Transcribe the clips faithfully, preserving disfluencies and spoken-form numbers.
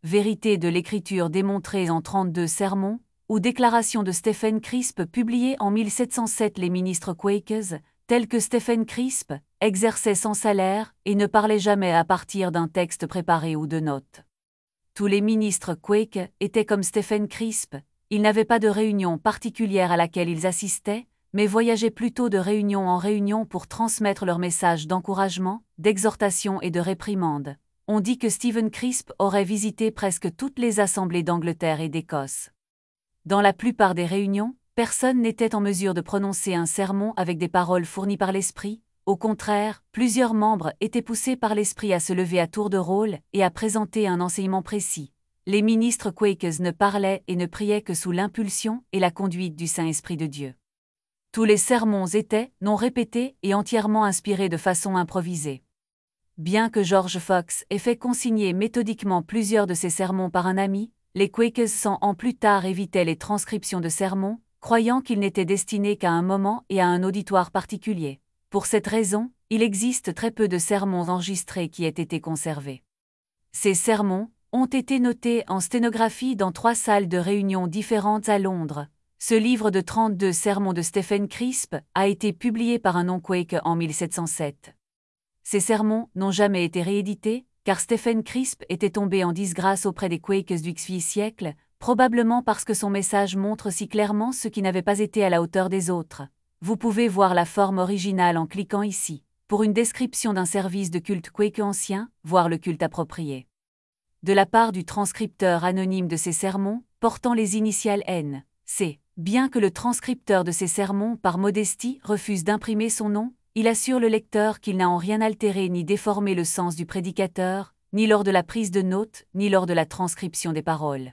vérité de l'Écriture démontrée en trente-deux sermons, ou déclaration de Stephen Crisp publiée en mille sept cent sept. Les ministres Quakers, tels que Stephen Crisp, exerçaient sans salaire et ne parlaient jamais à partir d'un texte préparé ou de notes. Tous les ministres Quake étaient comme Stephen Crisp, ils n'avaient pas de réunion particulière à laquelle ils assistaient, mais voyageaient plutôt de réunion en réunion pour transmettre leur message d'encouragement, d'exhortation et de réprimande. On dit que Stephen Crisp aurait visité presque toutes les assemblées d'Angleterre et d'Écosse. Dans la plupart des réunions, personne n'était en mesure de prononcer un sermon avec des paroles fournies par l'Esprit. Au contraire, plusieurs membres étaient poussés par l'Esprit à se lever à tour de rôle et à présenter un enseignement précis. Les ministres Quakers ne parlaient et ne priaient que sous l'impulsion et la conduite du Saint-Esprit de Dieu. Tous les sermons étaient, non répétés et entièrement inspirés de façon improvisée. Bien que George Fox ait fait consigner méthodiquement plusieurs de ses sermons par un ami, les Quakers cent ans plus tard évitaient les transcriptions de sermons, croyant qu'ils n'étaient destinés qu'à un moment et à un auditoire particulier. Pour cette raison, il existe très peu de sermons enregistrés qui aient été conservés. Ces sermons ont été notés en sténographie dans trois salles de réunion différentes à Londres. Ce livre de trente-deux sermons de Stephen Crisp a été publié par un non-Quake en mille sept cent sept. Ces sermons n'ont jamais été réédités, car Stephen Crisp était tombé en disgrâce auprès des Quakers du dix-huitième siècle, probablement parce que son message montre si clairement ce qui n'avait pas été à la hauteur des autres. Vous pouvez voir la forme originale en cliquant ici. Pour une description d'un service de culte Quaker ancien, voir le culte approprié. De la part du transcripteur anonyme de ces sermons, portant les initiales N C, bien que le transcripteur de ces sermons, par modestie, refuse d'imprimer son nom, il assure le lecteur qu'il n'a en rien altéré ni déformé le sens du prédicateur, ni lors de la prise de notes, ni lors de la transcription des paroles.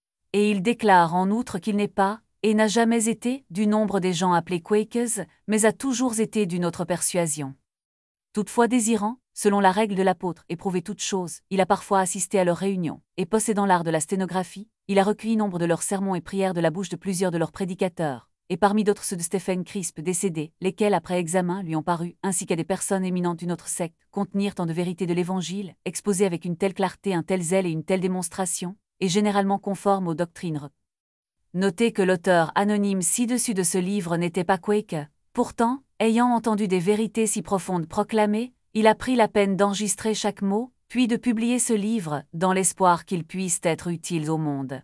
Et il déclare en outre qu'il n'est pas, et n'a jamais été, du nombre des gens appelés Quakers, mais a toujours été d'une autre persuasion. Toutefois désirant, selon la règle de l'apôtre, éprouver toutes choses, il a parfois assisté à leurs réunions, et possédant l'art de la sténographie, il a recueilli nombre de leurs sermons et prières de la bouche de plusieurs de leurs prédicateurs, et parmi d'autres ceux de Stephen Crisp décédé, lesquels après examen lui ont paru, ainsi qu'à des personnes éminentes d'une autre secte, contenir tant de vérité de l'Évangile, exposées avec une telle clarté, un tel zèle et une telle démonstration, et généralement conformes aux doctrines. Notez que l'auteur anonyme ci-dessus de ce livre n'était pas Quaker. Pourtant, ayant entendu des vérités si profondes proclamées, il a pris la peine d'enregistrer chaque mot, puis de publier ce livre, dans l'espoir qu'ils puissent être utiles au monde.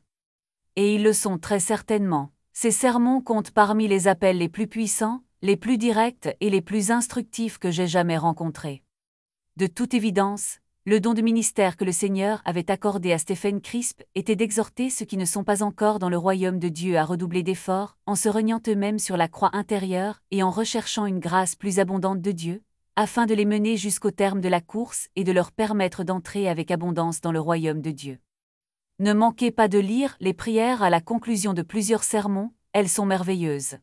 Et ils le sont très certainement. Ces sermons comptent parmi les appels les plus puissants, les plus directs et les plus instructifs que j'ai jamais rencontrés. De toute évidence, le don de ministère que le Seigneur avait accordé à Stephen Crisp était d'exhorter ceux qui ne sont pas encore dans le royaume de Dieu à redoubler d'efforts, en se reniant eux-mêmes sur la croix intérieure et en recherchant une grâce plus abondante de Dieu, afin de les mener jusqu'au terme de la course et de leur permettre d'entrer avec abondance dans le royaume de Dieu. Ne manquez pas de lire les prières à la conclusion de plusieurs sermons, elles sont merveilleuses.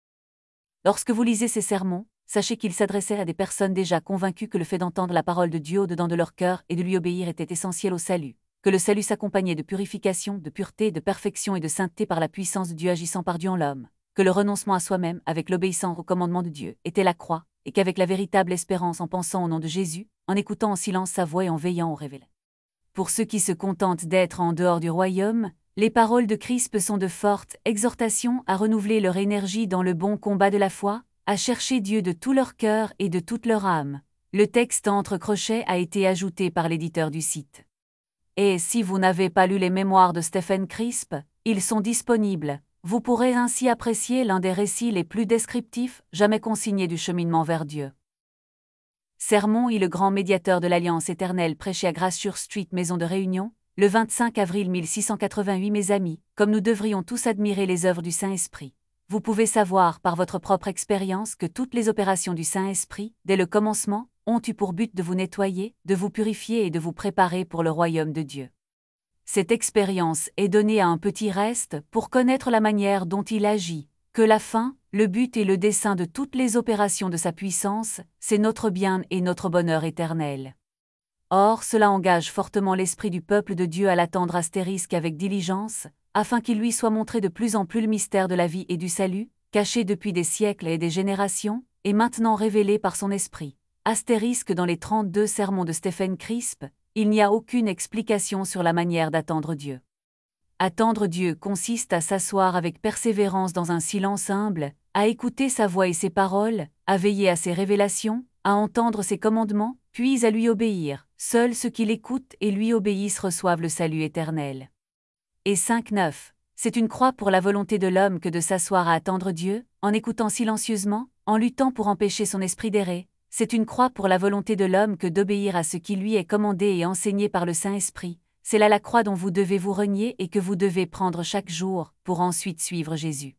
Lorsque vous lisez ces sermons, sachez qu'ils s'adressaient à des personnes déjà convaincues que le fait d'entendre la parole de Dieu au-dedans de leur cœur et de lui obéir était essentiel au salut, que le salut s'accompagnait de purification, de pureté, de perfection et de sainteté par la puissance de Dieu agissant par Dieu en l'homme, que le renoncement à soi-même, avec l'obéissance au commandement de Dieu, était la croix, et qu'avec la véritable espérance en pensant au nom de Jésus, en écoutant en silence sa voix et en veillant au révèle. Pour ceux qui se contentent d'être en dehors du royaume, les paroles de Crisp sont de fortes exhortations à renouveler leur énergie dans le bon combat de la foi, à chercher Dieu de tout leur cœur et de toute leur âme. Le texte entre crochets a été ajouté par l'éditeur du site. Et si vous n'avez pas lu les mémoires de Stephen Crisp, ils sont disponibles. Vous pourrez ainsi apprécier l'un des récits les plus descriptifs jamais consignés du cheminement vers Dieu. Sermon et le grand médiateur de l'Alliance éternelle prêché à Gracechurch Street, maison de réunion, le vingt-cinq avril mille six cent quatre-vingt-huit. Mes amis, comme nous devrions tous admirer les œuvres du Saint-Esprit, vous pouvez savoir par votre propre expérience que toutes les opérations du Saint-Esprit, dès le commencement, ont eu pour but de vous nettoyer, de vous purifier et de vous préparer pour le royaume de Dieu. Cette expérience est donnée à un petit reste pour connaître la manière dont il agit, que la fin, le but et le dessein de toutes les opérations de sa puissance, c'est notre bien et notre bonheur éternel. Or, cela engage fortement l'esprit du peuple de Dieu à l'attendre astérisque avec diligence, afin qu'il lui soit montré de plus en plus le mystère de la vie et du salut, caché depuis des siècles et des générations, et maintenant révélé par son esprit. Astérisque dans les trente-deux sermons de Stephen Crisp, il n'y a aucune explication sur la manière d'attendre Dieu. Attendre Dieu consiste à s'asseoir avec persévérance dans un silence humble, à écouter sa voix et ses paroles, à veiller à ses révélations, à entendre ses commandements, puis à lui obéir. Seuls ceux qui l'écoutent et lui obéissent reçoivent le salut éternel. Et cinq neuf. C'est une croix pour la volonté de l'homme que de s'asseoir à attendre Dieu, en écoutant silencieusement, en luttant pour empêcher son esprit d'errer. C'est une croix pour la volonté de l'homme que d'obéir à ce qui lui est commandé et enseigné par le Saint-Esprit. C'est là la croix dont vous devez vous renier et que vous devez prendre chaque jour, pour ensuite suivre Jésus.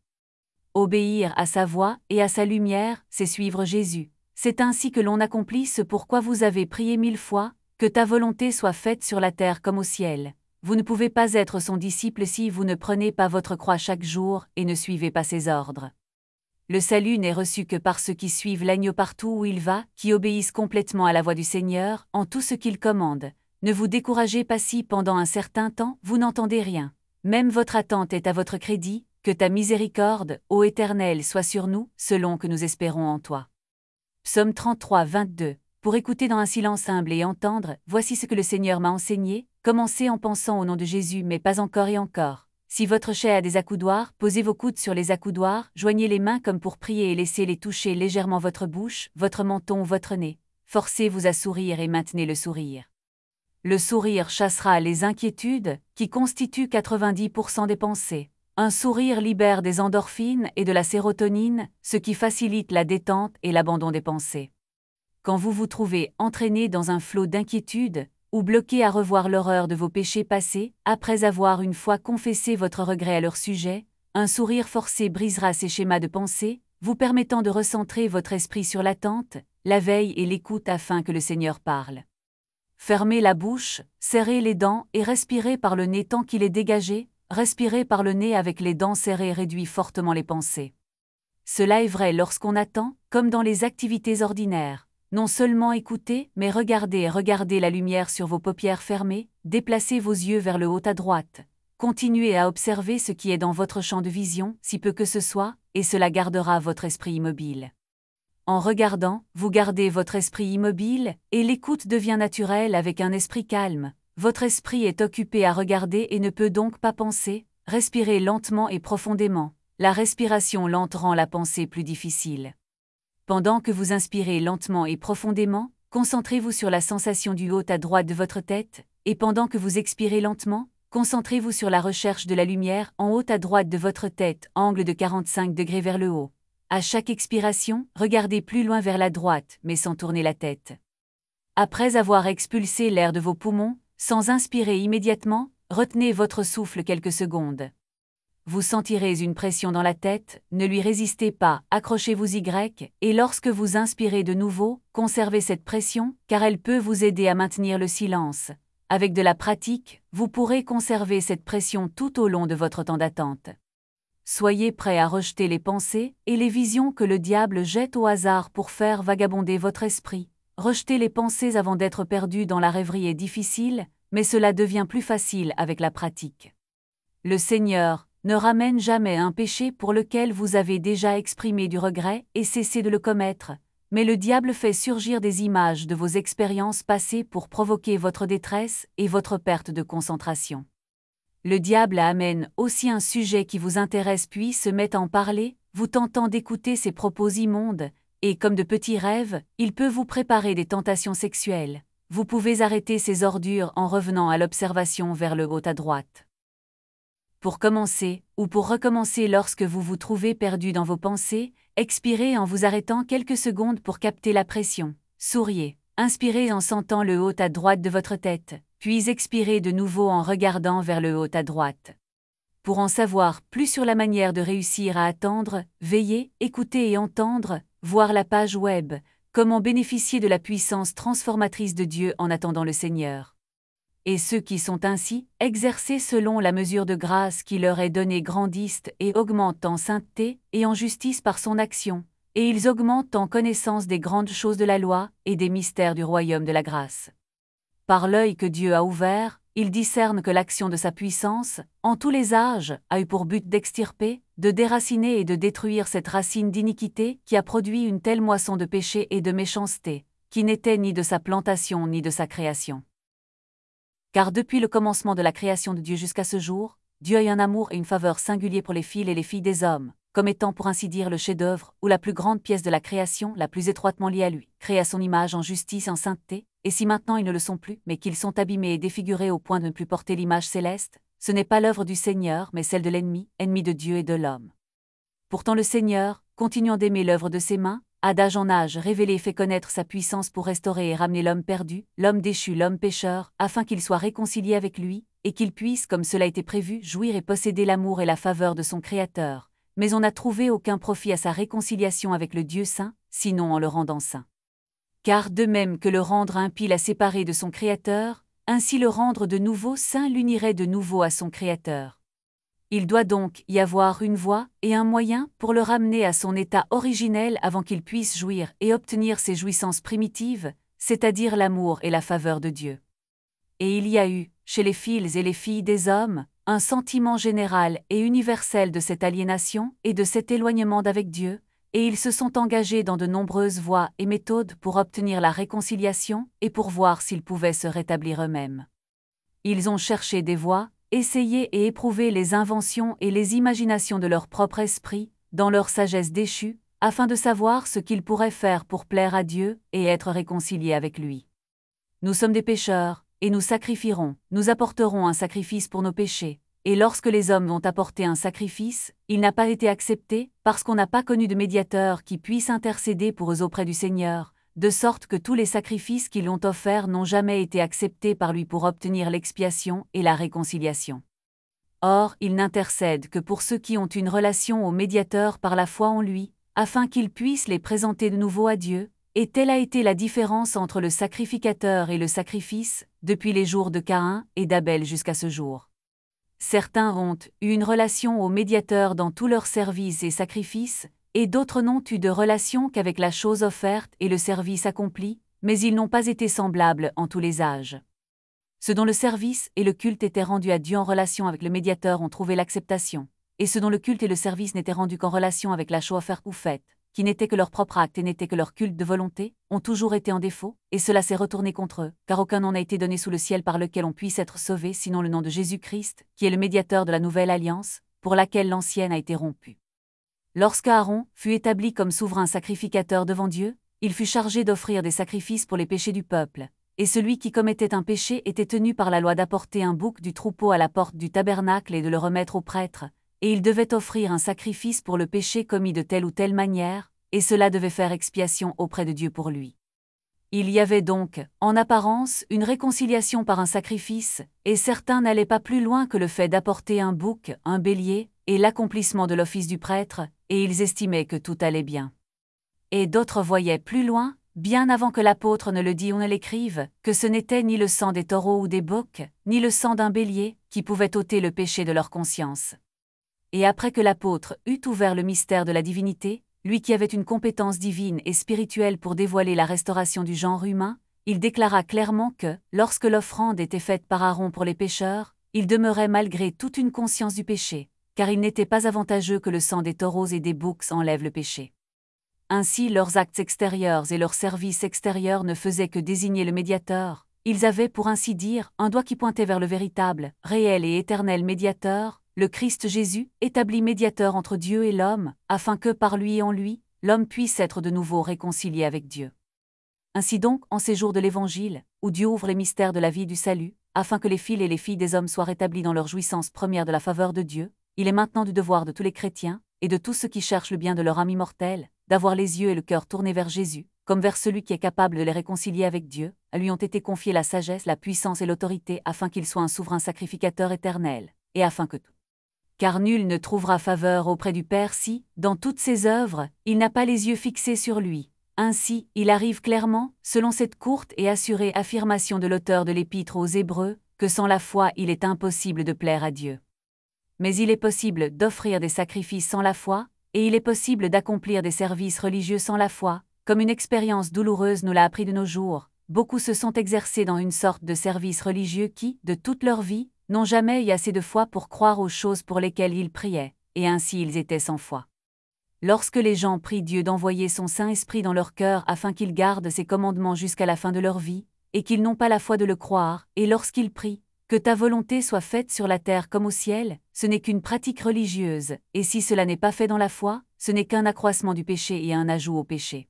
Obéir à sa voix et à sa lumière, c'est suivre Jésus. C'est ainsi que l'on accomplit ce pourquoi vous avez prié mille fois, que ta volonté soit faite sur la terre comme au ciel. Vous ne pouvez pas être son disciple si vous ne prenez pas votre croix chaque jour et ne suivez pas ses ordres. Le salut n'est reçu que par ceux qui suivent l'agneau partout où il va, qui obéissent complètement à la voix du Seigneur, en tout ce qu'il commande. Ne vous découragez pas si pendant un certain temps vous n'entendez rien. Même votre attente est à votre crédit, que ta miséricorde, ô Éternel, soit sur nous, selon que nous espérons en toi. Psaume trente-trois, vingt-deux. Pour écouter dans un silence humble et entendre, voici ce que le Seigneur m'a enseigné, commencez en pensant au nom de Jésus mais pas encore et encore. Si votre chair a des accoudoirs, posez vos coudes sur les accoudoirs, joignez les mains comme pour prier et laissez-les toucher légèrement votre bouche, votre menton ou votre nez. Forcez-vous à sourire et maintenez le sourire. Le sourire chassera les inquiétudes, qui constituent quatre-vingt-dix pour cent des pensées. Un sourire libère des endorphines et de la sérotonine, ce qui facilite la détente et l'abandon des pensées. Quand vous vous trouvez entraîné dans un flot d'inquiétude, ou bloqué à revoir l'horreur de vos péchés passés, après avoir une fois confessé votre regret à leur sujet, un sourire forcé brisera ces schémas de pensée, vous permettant de recentrer votre esprit sur l'attente, la veille et l'écoute afin que le Seigneur parle. Fermez la bouche, serrez les dents et respirez par le nez tant qu'il est dégagé, respirez par le nez avec les dents serrées réduit fortement les pensées. Cela est vrai lorsqu'on attend, comme dans les activités ordinaires. Non seulement écoutez, mais regardez et regardez la lumière sur vos paupières fermées, déplacez vos yeux vers le haut à droite. Continuez à observer ce qui est dans votre champ de vision, si peu que ce soit, et cela gardera votre esprit immobile. En regardant, vous gardez votre esprit immobile, et l'écoute devient naturelle avec un esprit calme. Votre esprit est occupé à regarder et ne peut donc pas penser. Respirez lentement et profondément. La respiration lente rend la pensée plus difficile. Pendant que vous inspirez lentement et profondément, concentrez-vous sur la sensation du haut à droite de votre tête, et pendant que vous expirez lentement, concentrez-vous sur la recherche de la lumière en haut à droite de votre tête, angle de quarante-cinq degrés vers le haut. À chaque expiration, regardez plus loin vers la droite, mais sans tourner la tête. Après avoir expulsé l'air de vos poumons, sans inspirer immédiatement, retenez votre souffle quelques secondes. Vous sentirez une pression dans la tête, ne lui résistez pas, accrochez-vous Y, et lorsque vous inspirez de nouveau, conservez cette pression, car elle peut vous aider à maintenir le silence. Avec de la pratique, vous pourrez conserver cette pression tout au long de votre temps d'attente. Soyez prêt à rejeter les pensées et les visions que le diable jette au hasard pour faire vagabonder votre esprit. Rejeter les pensées avant d'être perdu dans la rêverie est difficile, mais cela devient plus facile avec la pratique. Le Seigneur ne ramène jamais un péché pour lequel vous avez déjà exprimé du regret et cessé de le commettre, mais le diable fait surgir des images de vos expériences passées pour provoquer votre détresse et votre perte de concentration. Le diable amène aussi un sujet qui vous intéresse puis se met à en parler, vous tentant d'écouter ses propos immondes, et comme de petits rêves, il peut vous préparer des tentations sexuelles. Vous pouvez arrêter ces ordures en revenant à l'observation vers le haut à droite. Pour commencer, ou pour recommencer lorsque vous vous trouvez perdu dans vos pensées, expirez en vous arrêtant quelques secondes pour capter la pression. Souriez. Inspirez en sentant le haut à droite de votre tête, puis expirez de nouveau en regardant vers le haut à droite. Pour en savoir plus sur la manière de réussir à attendre, veiller, écouter et entendre, voir la page web « Comment bénéficier de la puissance transformatrice de Dieu en attendant le Seigneur ». Et ceux qui sont ainsi, exercés selon la mesure de grâce qui leur est donnée grandissent et augmentent en sainteté et en justice par son action, et ils augmentent en connaissance des grandes choses de la loi et des mystères du royaume de la grâce. Par l'œil que Dieu a ouvert, ils discernent que l'action de sa puissance, en tous les âges, a eu pour but d'extirper, de déraciner et de détruire cette racine d'iniquité qui a produit une telle moisson de péché et de méchanceté, qui n'était ni de sa plantation ni de sa création. Car depuis le commencement de la création de Dieu jusqu'à ce jour, Dieu a eu un amour et une faveur singuliers pour les filles et les filles des hommes, comme étant pour ainsi dire le chef-d'œuvre ou la plus grande pièce de la création, la plus étroitement liée à lui, créée à son image en justice et en sainteté, et si maintenant ils ne le sont plus, mais qu'ils sont abîmés et défigurés au point de ne plus porter l'image céleste, ce n'est pas l'œuvre du Seigneur mais celle de l'ennemi, ennemi de Dieu et de l'homme. Pourtant le Seigneur, continuant d'aimer l'œuvre de ses mains, a d'âge en âge révélé et fait connaître sa puissance pour restaurer et ramener l'homme perdu, l'homme déchu, l'homme pécheur, afin qu'il soit réconcilié avec lui, et qu'il puisse, comme cela a été prévu, jouir et posséder l'amour et la faveur de son Créateur. Mais on n'a trouvé aucun profit à sa réconciliation avec le Dieu saint, sinon en le rendant saint. Car de même que le rendre impie l'a séparé de son Créateur, ainsi le rendre de nouveau saint l'unirait de nouveau à son Créateur. Il doit donc y avoir une voie et un moyen pour le ramener à son état originel avant qu'il puisse jouir et obtenir ses jouissances primitives, c'est-à-dire l'amour et la faveur de Dieu. Et il y a eu, chez les fils et les filles des hommes, un sentiment général et universel de cette aliénation et de cet éloignement d'avec Dieu, et ils se sont engagés dans de nombreuses voies et méthodes pour obtenir la réconciliation et pour voir s'ils pouvaient se rétablir eux-mêmes. Ils ont cherché des voies, essayé et éprouvé les inventions et les imaginations de leur propre esprit, dans leur sagesse déchue, afin de savoir ce qu'ils pourraient faire pour plaire à Dieu et être réconciliés avec lui. Nous sommes des pécheurs, et nous sacrifierons, nous apporterons un sacrifice pour nos péchés, et lorsque les hommes ont apporté un sacrifice, il n'a pas été accepté, parce qu'on n'a pas connu de médiateur qui puisse intercéder pour eux auprès du Seigneur, de sorte que tous les sacrifices qu'ils ont offerts n'ont jamais été acceptés par lui pour obtenir l'expiation et la réconciliation. Or, il n'intercède que pour ceux qui ont une relation au médiateur par la foi en lui, afin qu'ils puissent les présenter de nouveau à Dieu, et telle a été la différence entre le sacrificateur et le sacrifice, depuis les jours de Caïn et d'Abel jusqu'à ce jour. Certains ont eu une relation au médiateur dans tous leurs services et sacrifices, et d'autres n'ont eu de relation qu'avec la chose offerte et le service accompli, mais ils n'ont pas été semblables en tous les âges. Ceux dont le service et le culte étaient rendus à Dieu en relation avec le médiateur ont trouvé l'acceptation, et ceux dont le culte et le service n'étaient rendus qu'en relation avec la chose offerte ou faite, qui n'était que leur propre acte et n'était que leur culte de volonté, ont toujours été en défaut, et cela s'est retourné contre eux, car aucun nom n'a été donné sous le ciel par lequel on puisse être sauvé sinon le nom de Jésus-Christ, qui est le médiateur de la nouvelle alliance, pour laquelle l'ancienne a été rompue. Lorsque Aaron fut établi comme souverain sacrificateur devant Dieu, il fut chargé d'offrir des sacrifices pour les péchés du peuple, et celui qui commettait un péché était tenu par la loi d'apporter un bouc du troupeau à la porte du tabernacle et de le remettre au prêtre, et il devait offrir un sacrifice pour le péché commis de telle ou telle manière, et cela devait faire expiation auprès de Dieu pour lui. Il y avait donc, en apparence, une réconciliation par un sacrifice, et certains n'allaient pas plus loin que le fait d'apporter un bouc, un bélier, et l'accomplissement de l'office du prêtre, et ils estimaient que tout allait bien. Et d'autres voyaient plus loin, bien avant que l'apôtre ne le dise ou ne l'écrive, que ce n'était ni le sang des taureaux ou des boucs, ni le sang d'un bélier, qui pouvait ôter le péché de leur conscience. Et après que l'apôtre eut ouvert le mystère de la divinité, lui qui avait une compétence divine et spirituelle pour dévoiler la restauration du genre humain, il déclara clairement que, lorsque l'offrande était faite par Aaron pour les pécheurs, il demeurait malgré toute une conscience du péché, car il n'était pas avantageux que le sang des taureaux et des boucs enlève le péché. Ainsi leurs actes extérieurs et leurs services extérieurs ne faisaient que désigner le médiateur, ils avaient pour ainsi dire un doigt qui pointait vers le véritable, réel et éternel médiateur, le Christ Jésus, établi médiateur entre Dieu et l'homme, afin que par lui et en lui, l'homme puisse être de nouveau réconcilié avec Dieu. Ainsi donc, en ces jours de l'Évangile, où Dieu ouvre les mystères de la vie et du salut, afin que les fils et les filles des hommes soient rétablis dans leur jouissance première de la faveur de Dieu, il est maintenant du devoir de tous les chrétiens, et de tous ceux qui cherchent le bien de leur âme immortelle, d'avoir les yeux et le cœur tournés vers Jésus, comme vers celui qui est capable de les réconcilier avec Dieu. À lui ont été confiées la sagesse, la puissance et l'autorité, afin qu'il soit un souverain sacrificateur éternel, et afin que tout. Car nul ne trouvera faveur auprès du Père si, dans toutes ses œuvres, il n'a pas les yeux fixés sur lui. Ainsi, il arrive clairement, selon cette courte et assurée affirmation de l'auteur de l'Épître aux Hébreux, que sans la foi il est impossible de plaire à Dieu. Mais il est possible d'offrir des sacrifices sans la foi, et il est possible d'accomplir des services religieux sans la foi, comme une expérience douloureuse nous l'a appris de nos jours. Beaucoup se sont exercés dans une sorte de service religieux qui, de toute leur vie, n'ont jamais eu assez de foi pour croire aux choses pour lesquelles ils priaient, et ainsi ils étaient sans foi. Lorsque les gens prient Dieu d'envoyer son Saint-Esprit dans leur cœur afin qu'ils gardent ses commandements jusqu'à la fin de leur vie, et qu'ils n'ont pas la foi de le croire, et lorsqu'ils prient, que ta volonté soit faite sur la terre comme au ciel, ce n'est qu'une pratique religieuse, et si cela n'est pas fait dans la foi, ce n'est qu'un accroissement du péché et un ajout au péché.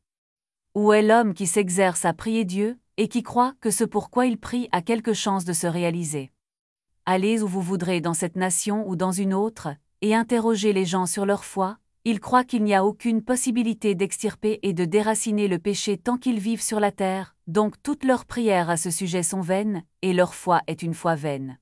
Où est l'homme qui s'exerce à prier Dieu, et qui croit que ce pourquoi il prie a quelque chance de se réaliser? Allez où vous voudrez dans cette nation ou dans une autre, et interrogez les gens sur leur foi, ils croient qu'il n'y a aucune possibilité d'extirper et de déraciner le péché tant qu'ils vivent sur la terre, donc toutes leurs prières à ce sujet sont vaines, et leur foi est une foi vaine.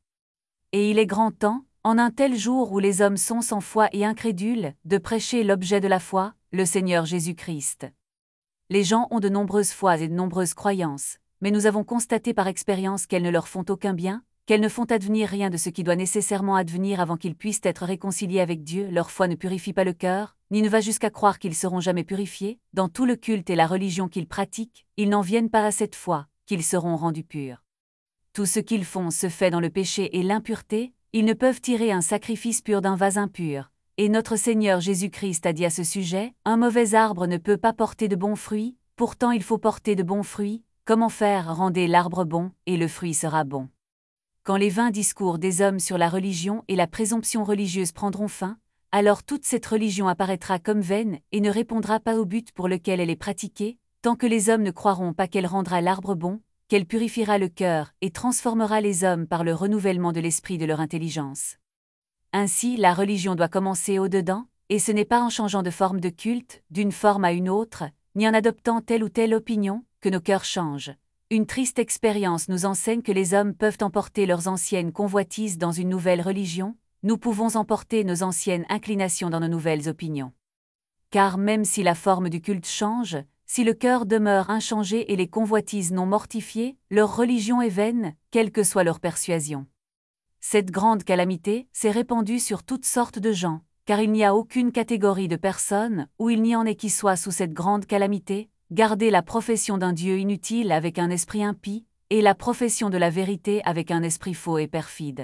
Et il est grand temps, en un tel jour où les hommes sont sans foi et incrédules, de prêcher l'objet de la foi, le Seigneur Jésus-Christ. Les gens ont de nombreuses foi et de nombreuses croyances, mais nous avons constaté par expérience qu'elles ne leur font aucun bien, qu'elles ne font advenir rien de ce qui doit nécessairement advenir avant qu'ils puissent être réconciliés avec Dieu. Leur foi ne purifie pas le cœur, ni ne va jusqu'à croire qu'ils seront jamais purifiés. Dans tout le culte et la religion qu'ils pratiquent, ils n'en viennent pas à cette foi, qu'ils seront rendus purs. Tout ce qu'ils font se fait dans le péché et l'impureté, ils ne peuvent tirer un sacrifice pur d'un vase impur. Et notre Seigneur Jésus-Christ a dit à ce sujet, « Un mauvais arbre ne peut pas porter de bons fruits, pourtant il faut porter de bons fruits. Comment faire? Rendez l'arbre bon, et le fruit sera bon. » Quand les vains discours des hommes sur la religion et la présomption religieuse prendront fin, alors toute cette religion apparaîtra comme vaine et ne répondra pas au but pour lequel elle est pratiquée, tant que les hommes ne croiront pas qu'elle rendra l'arbre bon, qu'elle purifiera le cœur et transformera les hommes par le renouvellement de l'esprit de leur intelligence. Ainsi, la religion doit commencer au-dedans, et ce n'est pas en changeant de forme de culte, d'une forme à une autre, ni en adoptant telle ou telle opinion, que nos cœurs changent. Une triste expérience nous enseigne que les hommes peuvent emporter leurs anciennes convoitises dans une nouvelle religion, nous pouvons emporter nos anciennes inclinations dans nos nouvelles opinions. Car même si la forme du culte change, si le cœur demeure inchangé et les convoitises non mortifiées, leur religion est vaine, quelle que soit leur persuasion. Cette grande calamité s'est répandue sur toutes sortes de gens, car il n'y a aucune catégorie de personnes où il n'y en ait qui soit sous cette grande calamité. Garder la profession d'un Dieu inutile avec un esprit impie, et la profession de la vérité avec un esprit faux et perfide.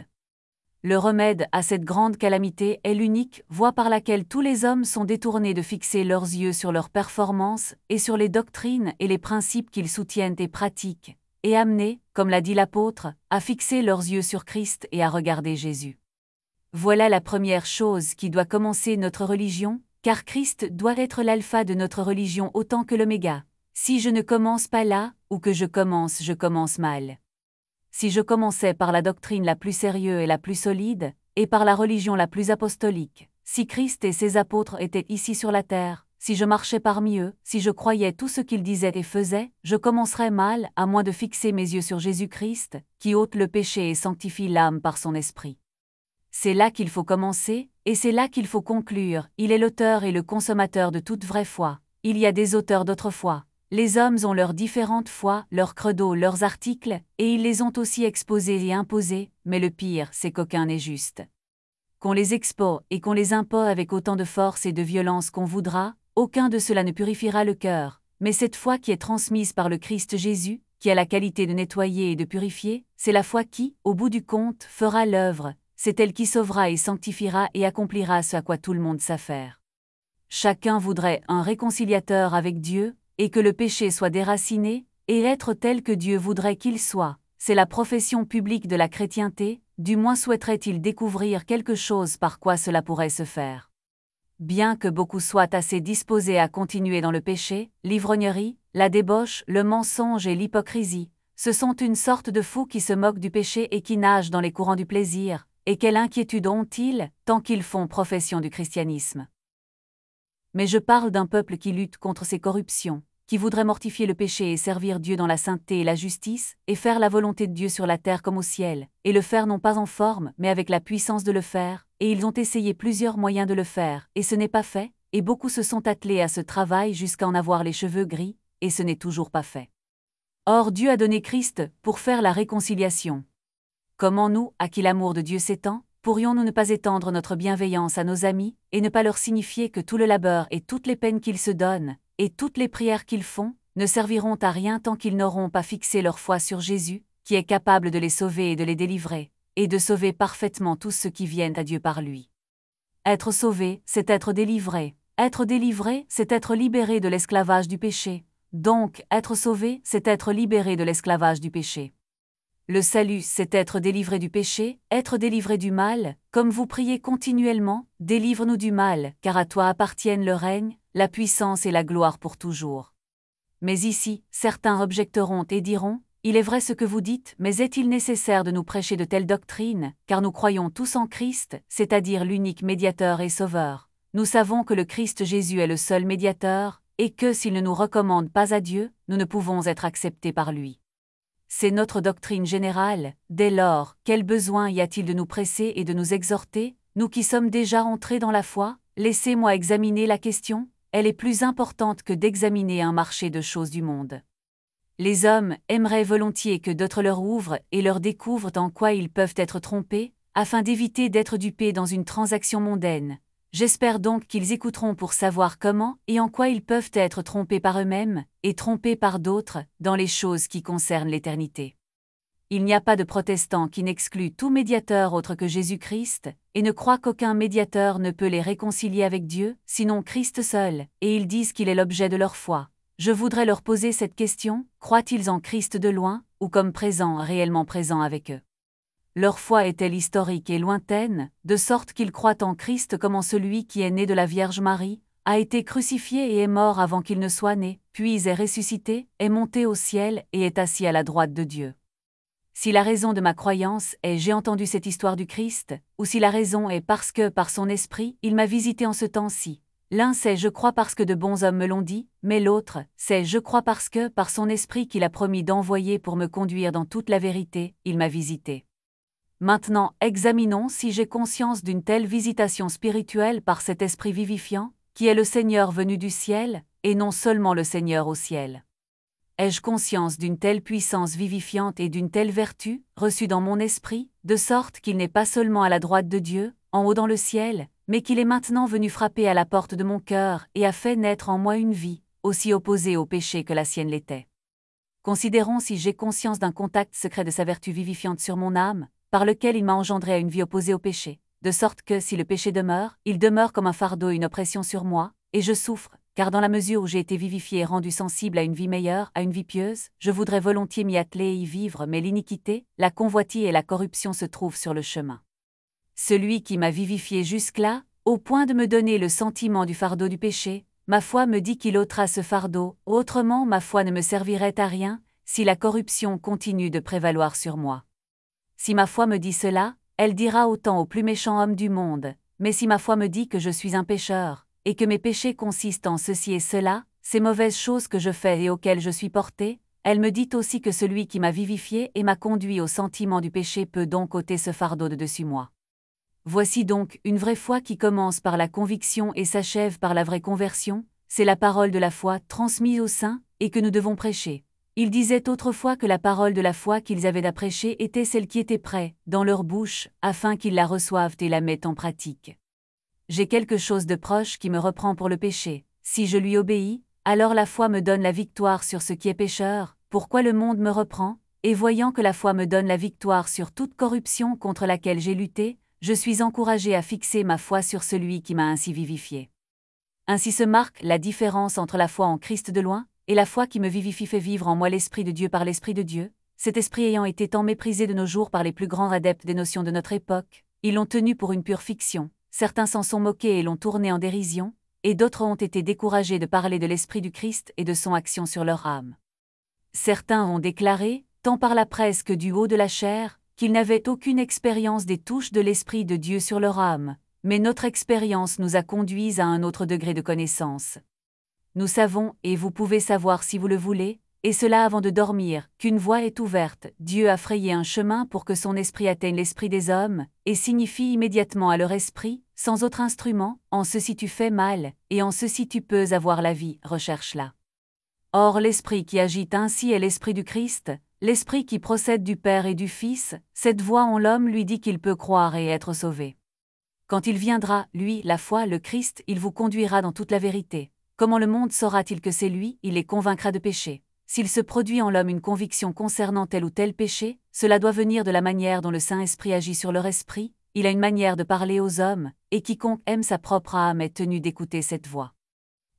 Le remède à cette grande calamité est l'unique voie par laquelle tous les hommes sont détournés de fixer leurs yeux sur leurs performances et sur les doctrines et les principes qu'ils soutiennent et pratiquent, et amenés, comme l'a dit l'apôtre, à fixer leurs yeux sur Christ et à regarder Jésus. Voilà la première chose qui doit commencer notre religion, car Christ doit être l'alpha de notre religion autant que l'oméga. Si je ne commence pas là, ou que je commence, je commence mal. Si je commençais par la doctrine la plus sérieuse et la plus solide, et par la religion la plus apostolique, si Christ et ses apôtres étaient ici sur la terre, si je marchais parmi eux, si je croyais tout ce qu'ils disaient et faisaient, je commencerais mal, à moins de fixer mes yeux sur Jésus-Christ, qui ôte le péché et sanctifie l'âme par son esprit. C'est là qu'il faut commencer, et c'est là qu'il faut conclure. Il est l'auteur et le consommateur de toute vraie foi. Il y a des auteurs d'autrefois. Les hommes ont leurs différentes foi, leurs credos, leurs articles, et ils les ont aussi exposés et imposés, mais le pire, c'est qu'aucun n'est juste. Qu'on les expose et qu'on les impose avec autant de force et de violence qu'on voudra, aucun de cela ne purifiera le cœur, mais cette foi qui est transmise par le Christ Jésus, qui a la qualité de nettoyer et de purifier, c'est la foi qui, au bout du compte, fera l'œuvre. C'est elle qui sauvera et sanctifiera et accomplira ce à quoi tout le monde s'affaire. Chacun voudrait un réconciliateur avec Dieu, et que le péché soit déraciné, et être tel que Dieu voudrait qu'il soit. C'est la profession publique de la chrétienté, du moins souhaiterait-il découvrir quelque chose par quoi cela pourrait se faire. Bien que beaucoup soient assez disposés à continuer dans le péché, l'ivrognerie, la débauche, le mensonge et l'hypocrisie, ce sont une sorte de fous qui se moquent du péché et qui nagent dans les courants du plaisir. Et quelle inquiétude ont-ils, tant qu'ils font profession du christianisme? Mais je parle d'un peuple qui lutte contre ces corruptions, qui voudrait mortifier le péché et servir Dieu dans la sainteté et la justice, et faire la volonté de Dieu sur la terre comme au ciel, et le faire non pas en forme, mais avec la puissance de le faire, et ils ont essayé plusieurs moyens de le faire, et ce n'est pas fait, et beaucoup se sont attelés à ce travail jusqu'à en avoir les cheveux gris, et ce n'est toujours pas fait. Or Dieu a donné Christ pour faire la réconciliation. Comment nous, à qui l'amour de Dieu s'étend, pourrions-nous ne pas étendre notre bienveillance à nos amis, et ne pas leur signifier que tout le labeur et toutes les peines qu'ils se donnent, et toutes les prières qu'ils font, ne serviront à rien tant qu'ils n'auront pas fixé leur foi sur Jésus, qui est capable de les sauver et de les délivrer, et de sauver parfaitement tous ceux qui viennent à Dieu par lui. Être sauvé, c'est être délivré. Être délivré, c'est être libéré de l'esclavage du péché. Donc, être sauvé, c'est être libéré de l'esclavage du péché. Le salut, c'est être délivré du péché, être délivré du mal, comme vous priez continuellement, délivre-nous du mal, car à toi appartiennent le règne, la puissance et la gloire pour toujours. Mais ici, certains objecteront et diront, il est vrai ce que vous dites, mais est-il nécessaire de nous prêcher de telles doctrines, car nous croyons tous en Christ, c'est-à-dire l'unique médiateur et sauveur. Nous savons que le Christ Jésus est le seul médiateur, et que s'il ne nous recommande pas à Dieu, nous ne pouvons être acceptés par lui. C'est notre doctrine générale. Dès lors, quel besoin y a-t-il de nous presser et de nous exhorter, nous qui sommes déjà entrés dans la foi? Laissez-moi examiner la question, elle est plus importante que d'examiner un marché de choses du monde. Les hommes aimeraient volontiers que d'autres leur ouvrent et leur découvrent en quoi ils peuvent être trompés, afin d'éviter d'être dupés dans une transaction mondaine. J'espère donc qu'ils écouteront pour savoir comment et en quoi ils peuvent être trompés par eux-mêmes, et trompés par d'autres, dans les choses qui concernent l'éternité. Il n'y a pas de protestant qui n'exclut tout médiateur autre que Jésus-Christ, et ne croit qu'aucun médiateur ne peut les réconcilier avec Dieu, sinon Christ seul, et ils disent qu'il est l'objet de leur foi. Je voudrais leur poser cette question, croient-ils en Christ de loin, ou comme présent, réellement présent avec eux? Leur foi est-elle historique et lointaine, de sorte qu'ils croient en Christ comme en celui qui est né de la Vierge Marie, a été crucifié et est mort avant qu'il ne soit né, puis est ressuscité, est monté au ciel et est assis à la droite de Dieu. Si la raison de ma croyance est « j'ai entendu cette histoire du Christ », ou si la raison est parce que, par son esprit, il m'a visité en ce temps-ci. L'un c'est « je crois parce que de bons hommes me l'ont dit », mais l'autre c'est « je crois parce que, par son esprit qu'il a promis d'envoyer pour me conduire dans toute la vérité, il m'a visité. Maintenant, examinons si j'ai conscience d'une telle visitation spirituelle par cet esprit vivifiant, qui est le Seigneur venu du ciel, et non seulement le Seigneur au ciel. Ai-je conscience d'une telle puissance vivifiante et d'une telle vertu, reçue dans mon esprit, de sorte qu'il n'est pas seulement à la droite de Dieu, en haut dans le ciel, mais qu'il est maintenant venu frapper à la porte de mon cœur et a fait naître en moi une vie, aussi opposée au péché que la sienne l'était. Considérons si j'ai conscience d'un contact secret de sa vertu vivifiante sur mon âme, par lequel il m'a engendré à une vie opposée au péché, de sorte que si le péché demeure, il demeure comme un fardeau et une oppression sur moi, et je souffre, car dans la mesure où j'ai été vivifié et rendu sensible à une vie meilleure, à une vie pieuse, je voudrais volontiers m'y atteler et y vivre, mais l'iniquité, la convoitise et la corruption se trouvent sur le chemin. Celui qui m'a vivifié jusque-là, au point de me donner le sentiment du fardeau du péché, ma foi me dit qu'il ôtera ce fardeau, autrement ma foi ne me servirait à rien, si la corruption continue de prévaloir sur moi. Si ma foi me dit cela, elle dira autant au plus méchant homme du monde, mais si ma foi me dit que je suis un pécheur, et que mes péchés consistent en ceci et cela, ces mauvaises choses que je fais et auxquelles je suis porté, elle me dit aussi que celui qui m'a vivifié et m'a conduit au sentiment du péché peut donc ôter ce fardeau de dessus moi. Voici donc une vraie foi qui commence par la conviction et s'achève par la vraie conversion, c'est la parole de la foi transmise aux saints, et que nous devons prêcher. Ils disaient autrefois que la parole de la foi qu'ils avaient à prêcher était celle qui était prête, dans leur bouche, afin qu'ils la reçoivent et la mettent en pratique. J'ai quelque chose de proche qui me reprend pour le péché. Si je lui obéis, alors la foi me donne la victoire sur ce qui est pécheur. Pourquoi le monde me reprend? Et voyant que la foi me donne la victoire sur toute corruption contre laquelle j'ai lutté, je suis encouragé à fixer ma foi sur celui qui m'a ainsi vivifié. Ainsi se marque la différence entre la foi en Christ de loin, et la foi qui me vivifie fait vivre en moi l'Esprit de Dieu par l'Esprit de Dieu, cet esprit ayant été tant méprisé de nos jours par les plus grands adeptes des notions de notre époque, ils l'ont tenu pour une pure fiction, certains s'en sont moqués et l'ont tourné en dérision, et d'autres ont été découragés de parler de l'Esprit du Christ et de son action sur leur âme. Certains ont déclaré, tant par la presse que du haut de la chair, qu'ils n'avaient aucune expérience des touches de l'Esprit de Dieu sur leur âme, mais notre expérience nous a conduits à un autre degré de connaissance. Nous savons, et vous pouvez savoir si vous le voulez, et cela avant de dormir, qu'une voie est ouverte, Dieu a frayé un chemin pour que son esprit atteigne l'esprit des hommes, et signifie immédiatement à leur esprit, sans autre instrument, en ceci tu fais mal, et en ceci tu peux avoir la vie, recherche-la. Or l'esprit qui agite ainsi est l'esprit du Christ, l'esprit qui procède du Père et du Fils, cette voix en l'homme lui dit qu'il peut croire et être sauvé. Quand il viendra, lui, la foi, le Christ, il vous conduira dans toute la vérité. Comment le monde saura-t-il que c'est lui? Il les convaincra de péché. S'il se produit en l'homme une conviction concernant tel ou tel péché, cela doit venir de la manière dont le Saint-Esprit agit sur leur esprit, il a une manière de parler aux hommes, et quiconque aime sa propre âme est tenu d'écouter cette voix.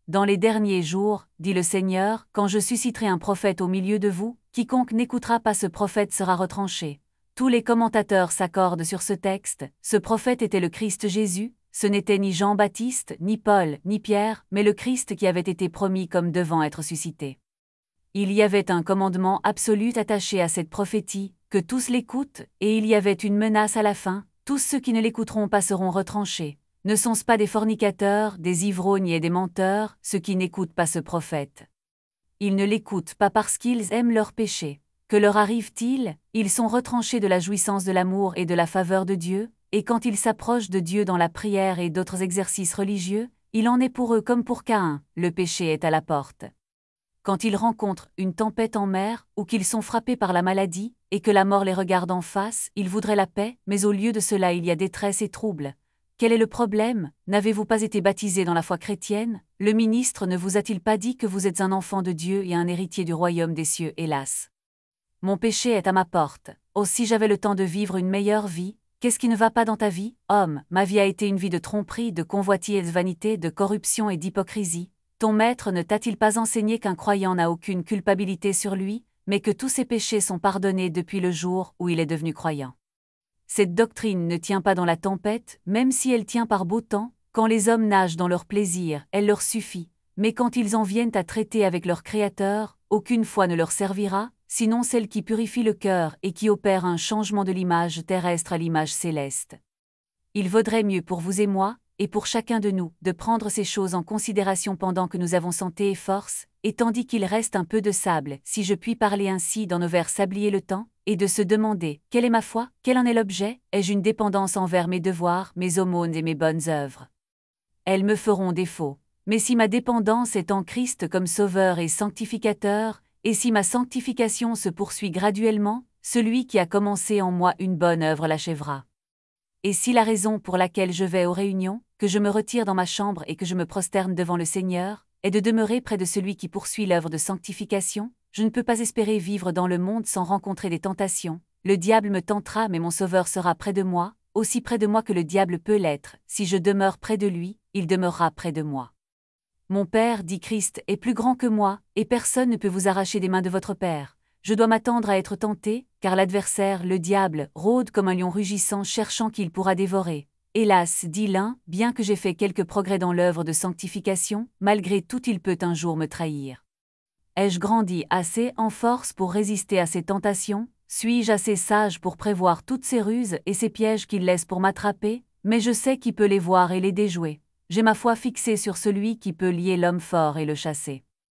Dans les derniers jours, dit le Seigneur, quand je susciterai un prophète au milieu de vous, quiconque n'écoutera pas ce prophète sera retranché. Tous les commentateurs s'accordent sur ce texte, ce prophète était le Christ Jésus, ce n'était ni Jean-Baptiste, ni Paul, ni Pierre, mais le Christ qui avait été promis comme devant être suscité. Il y avait un commandement absolu attaché à cette prophétie, que tous l'écoutent, et il y avait une menace à la fin, tous ceux qui ne l'écouteront pas seront retranchés. Ne sont-ce pas des fornicateurs, des ivrognes et des menteurs, ceux qui n'écoutent pas ce prophète? Ils ne l'écoutent pas parce qu'ils aiment leur péché. Que leur arrive-t-il? Ils sont retranchés de la jouissance de l'amour et de la faveur de Dieu, et quand ils s'approchent de Dieu dans la prière et d'autres exercices religieux, il en est pour eux comme pour Caïn, le péché est à la porte. Quand ils rencontrent une tempête en mer, ou qu'ils sont frappés par la maladie, et que la mort les regarde en face, ils voudraient la paix, mais au lieu de cela il y a détresse et trouble. Quel est le problème? N'avez-vous pas été baptisé dans la foi chrétienne? Le ministre ne vous a-t-il pas dit que vous êtes un enfant de Dieu et un héritier du royaume des cieux, hélas? Mon péché est à ma porte. Oh, si j'avais le temps de vivre une meilleure vie, qu'est-ce qui ne va pas dans ta vie? Homme, ma vie a été une vie de tromperie, de convoitise, de vanité, de corruption et d'hypocrisie. Ton maître ne t'a-t-il pas enseigné qu'un croyant n'a aucune culpabilité sur lui, mais que tous ses péchés sont pardonnés depuis le jour où il est devenu croyant? Cette doctrine ne tient pas dans la tempête, même si elle tient par beau temps, quand les hommes nagent dans leur plaisir, elle leur suffit, mais quand ils en viennent à traiter avec leur Créateur, aucune foi ne leur servira, sinon celle qui purifie le cœur et qui opère un changement de l'image terrestre à l'image céleste. Il vaudrait mieux pour vous et moi, et pour chacun de nous, de prendre ces choses en considération pendant que nous avons santé et force, et tandis qu'il reste un peu de sable, si je puis parler ainsi dans nos vers sablier le temps, et de se demander, quelle est ma foi, quel en est l'objet, ai-je une dépendance envers mes devoirs, mes aumônes et mes bonnes œuvres? Elles me feront défaut. Mais si ma dépendance est en Christ comme sauveur et sanctificateur, et si ma sanctification se poursuit graduellement, celui qui a commencé en moi une bonne œuvre l'achèvera. Et si la raison pour laquelle je vais aux réunions, que je me retire dans ma chambre et que je me prosterne devant le Seigneur, est de demeurer près de celui qui poursuit l'œuvre de sanctification, je ne peux pas espérer vivre dans le monde sans rencontrer des tentations. Le diable me tentera mais mon Sauveur sera près de moi, aussi près de moi que le diable peut l'être. Si je demeure près de lui, il demeurera près de moi. Mon Père, dit Christ, est plus grand que moi, et personne ne peut vous arracher des mains de votre Père. Je dois m'attendre à être tenté, car l'adversaire, le diable, rôde comme un lion rugissant cherchant qu'il pourra dévorer. Hélas, dit l'un, bien que j'ai fait quelques progrès dans l'œuvre de sanctification, malgré tout il peut un jour me trahir. Ai-je grandi assez en force pour résister à ces tentations? Suis-je assez sage pour prévoir toutes ces ruses et ces pièges qu'il laisse pour m'attraper? Mais je sais qui peut les voir et les déjouer. J'ai ma foi fixée sur celui qui peut lier l'homme fort et le chasser.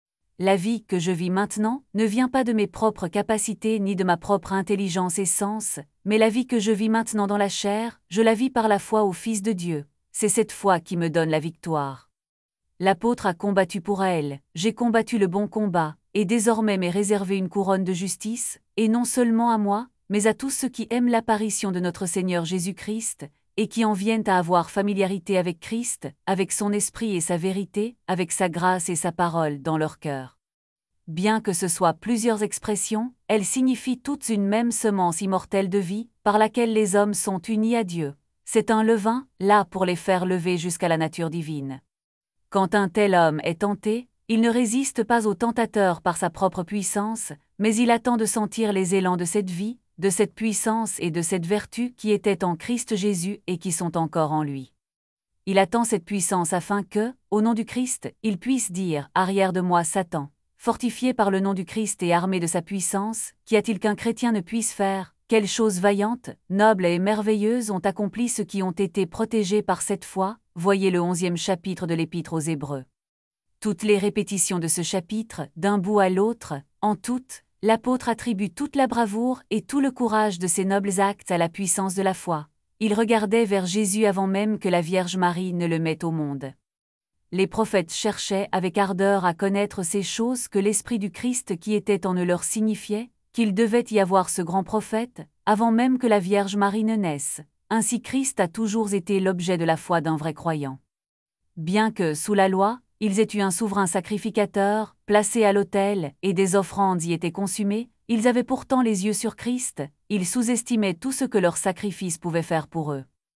La vie que je vis maintenant ne vient pas de mes propres capacités ni de ma propre intelligence et sens, mais la vie que je vis maintenant dans la chair, je la vis par la foi au Fils de Dieu. C'est cette foi qui me donne la victoire. L'apôtre a combattu pour elle, j'ai combattu le bon combat, et désormais m'est réservé une couronne de justice, et non seulement à moi, mais à tous ceux qui aiment l'apparition de notre Seigneur Jésus-Christ, et qui en viennent à avoir familiarité avec Christ, avec son esprit et sa vérité, avec sa grâce et sa parole dans leur cœur. Bien que ce soit plusieurs expressions, elles signifient toutes une même semence immortelle de vie, par laquelle les hommes sont unis à Dieu. C'est un levain, là pour les faire lever jusqu'à la nature divine. Quand un tel homme est tenté, il ne résiste pas au tentateur par sa propre puissance, mais il attend de sentir les élans de cette vie, de cette puissance et de cette vertu qui étaient en Christ Jésus et qui sont encore en lui. Il attend cette puissance afin que, au nom du Christ, il puisse dire « Arrière de moi, Satan ». Fortifié par le nom du Christ et armé de sa puissance, qu'y a-t-il qu'un chrétien ne puisse faire? Quelles choses vaillantes, nobles et merveilleuses ont accompli ceux qui ont été protégés par cette foi, voyez le onzième chapitre de l'Épître aux Hébreux. Toutes les répétitions de ce chapitre, d'un bout à l'autre, en toutes, l'apôtre attribue toute la bravoure et tout le courage de ces nobles actes à la puissance de la foi. Il regardait vers Jésus avant même que la Vierge Marie ne le mette au monde. Les prophètes cherchaient avec ardeur à connaître ces choses que l'Esprit du Christ qui était en eux leur signifiait, qu'il devait y avoir ce grand prophète, avant même que la Vierge Marie ne naisse. Ainsi Christ a toujours été l'objet de la foi d'un vrai croyant. Bien que, sous la loi, ils aient eu un souverain sacrificateur, placé à l'autel, et des offrandes y étaient consumées, ils avaient pourtant les yeux sur Christ, ils sous-estimaient tout ce que leur sacrifice pouvait faire pour eux.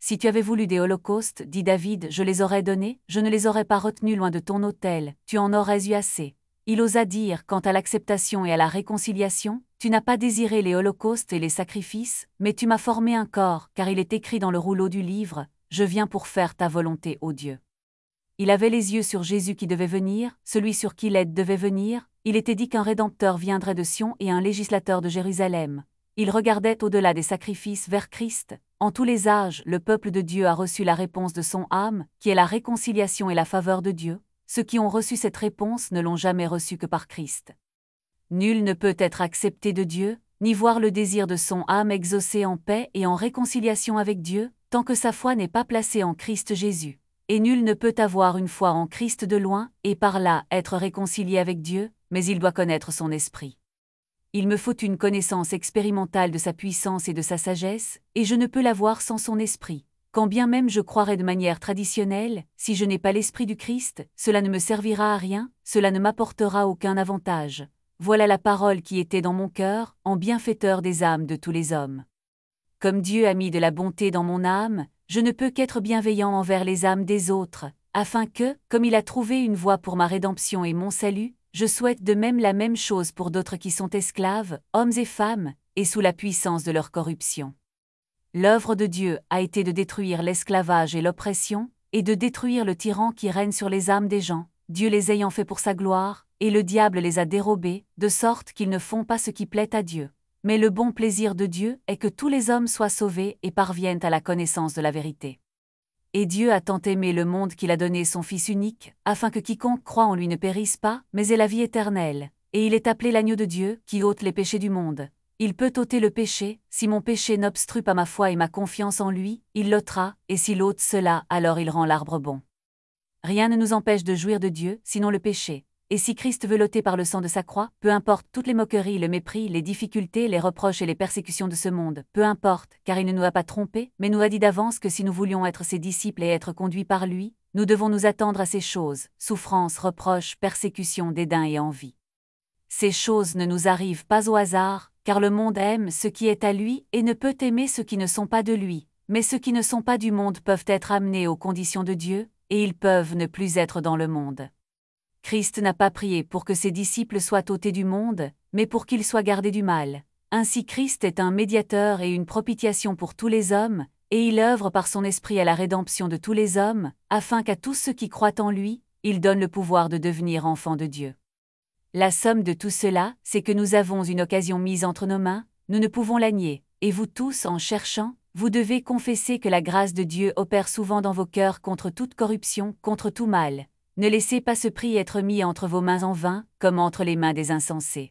Si tu avais voulu des holocaustes, dit David, je les aurais donnés, je ne les aurais pas retenus loin de ton autel, tu en aurais eu assez. Il osa dire, quant à l'acceptation et à la réconciliation, tu n'as pas désiré les holocaustes et les sacrifices, mais tu m'as formé un corps, car il est écrit dans le rouleau du livre, je viens pour faire ta volonté, ô Dieu. Il avait les yeux sur Jésus qui devait venir, celui sur qui l'aide devait venir, il était dit qu'un Rédempteur viendrait de Sion et un législateur de Jérusalem. Il regardait au-delà des sacrifices vers Christ. En tous les âges, le peuple de Dieu a reçu la réponse de son âme, qui est la réconciliation et la faveur de Dieu. Ceux qui ont reçu cette réponse ne l'ont jamais reçue que par Christ. Nul ne peut être accepté de Dieu, ni voir le désir de son âme exaucé en paix et en réconciliation avec Dieu, tant que sa foi n'est pas placée en Christ Jésus. Et nul ne peut avoir une foi en Christ de loin, et par là être réconcilié avec Dieu, mais il doit connaître son esprit. Il me faut une connaissance expérimentale de sa puissance et de sa sagesse, et je ne peux l'avoir sans son esprit. Quand bien même je croirai de manière traditionnelle, si je n'ai pas l'esprit du Christ, cela ne me servira à rien, cela ne m'apportera aucun avantage. Voilà la parole qui était dans mon cœur, en bienfaiteur des âmes de tous les hommes. Comme Dieu a mis de la bonté dans mon âme, je ne peux qu'être bienveillant envers les âmes des autres, afin que, comme il a trouvé une voie pour ma rédemption et mon salut, je souhaite de même la même chose pour d'autres qui sont esclaves, hommes et femmes, et sous la puissance de leur corruption. L'œuvre de Dieu a été de détruire l'esclavage et l'oppression, et de détruire le tyran qui règne sur les âmes des gens, Dieu les ayant fait pour sa gloire, et le diable les a dérobés, de sorte qu'ils ne font pas ce qui plaît à Dieu. Mais le bon plaisir de Dieu est que tous les hommes soient sauvés et parviennent à la connaissance de la vérité. Et Dieu a tant aimé le monde qu'il a donné son Fils unique, afin que quiconque croit en lui ne périsse pas, mais ait la vie éternelle. Et il est appelé l'agneau de Dieu, qui ôte les péchés du monde. Il peut ôter le péché, si mon péché n'obstrue pas ma foi et ma confiance en lui, il l'ôtera, et s'il ôte cela, alors il rend l'arbre bon. Rien ne nous empêche de jouir de Dieu, sinon le péché. Et si Christ veut l'ôter par le sang de sa croix, peu importe toutes les moqueries, le mépris, les difficultés, les reproches et les persécutions de ce monde, peu importe, car il ne nous a pas trompés, mais nous a dit d'avance que si nous voulions être ses disciples et être conduits par lui, nous devons nous attendre à ces choses, souffrances, reproches, persécutions, dédain et envie. Ces choses ne nous arrivent pas au hasard, car le monde aime ce qui est à lui et ne peut aimer ceux qui ne sont pas de lui, mais ceux qui ne sont pas du monde peuvent être amenés aux conditions de Dieu, et ils peuvent ne plus être dans le monde. Christ n'a pas prié pour que ses disciples soient ôtés du monde, mais pour qu'ils soient gardés du mal. Ainsi Christ est un médiateur et une propitiation pour tous les hommes, et il œuvre par son esprit à la rédemption de tous les hommes, afin qu'à tous ceux qui croient en lui, il donne le pouvoir de devenir enfants de Dieu. La somme de tout cela, c'est que nous avons une occasion mise entre nos mains, nous ne pouvons la nier, et vous tous, en cherchant, vous devez confesser que la grâce de Dieu opère souvent dans vos cœurs contre toute corruption, contre tout mal. Ne laissez pas ce prix être mis entre vos mains en vain, comme entre les mains des insensés.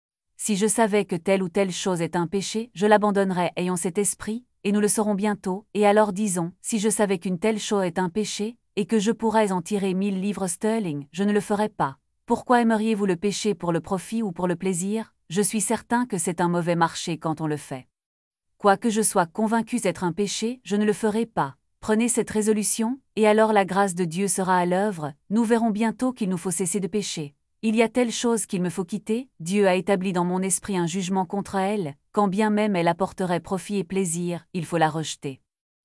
Si je savais que telle ou telle chose est un péché, je l'abandonnerais, ayant cet esprit, et nous le saurons bientôt, et alors disons, si je savais qu'une telle chose est un péché, et que je pourrais en tirer mille livres sterling, je ne le ferais pas. Pourquoi aimeriez-vous le péché pour le profit ou pour le plaisir? Je suis certain que c'est un mauvais marché quand on le fait. Quoique je sois convaincu d'être un péché, je ne le ferai pas. Prenez cette résolution, et alors la grâce de Dieu sera à l'œuvre, nous verrons bientôt qu'il nous faut cesser de pécher. Il y a telle chose qu'il me faut quitter, Dieu a établi dans mon esprit un jugement contre elle, quand bien même elle apporterait profit et plaisir, il faut la rejeter.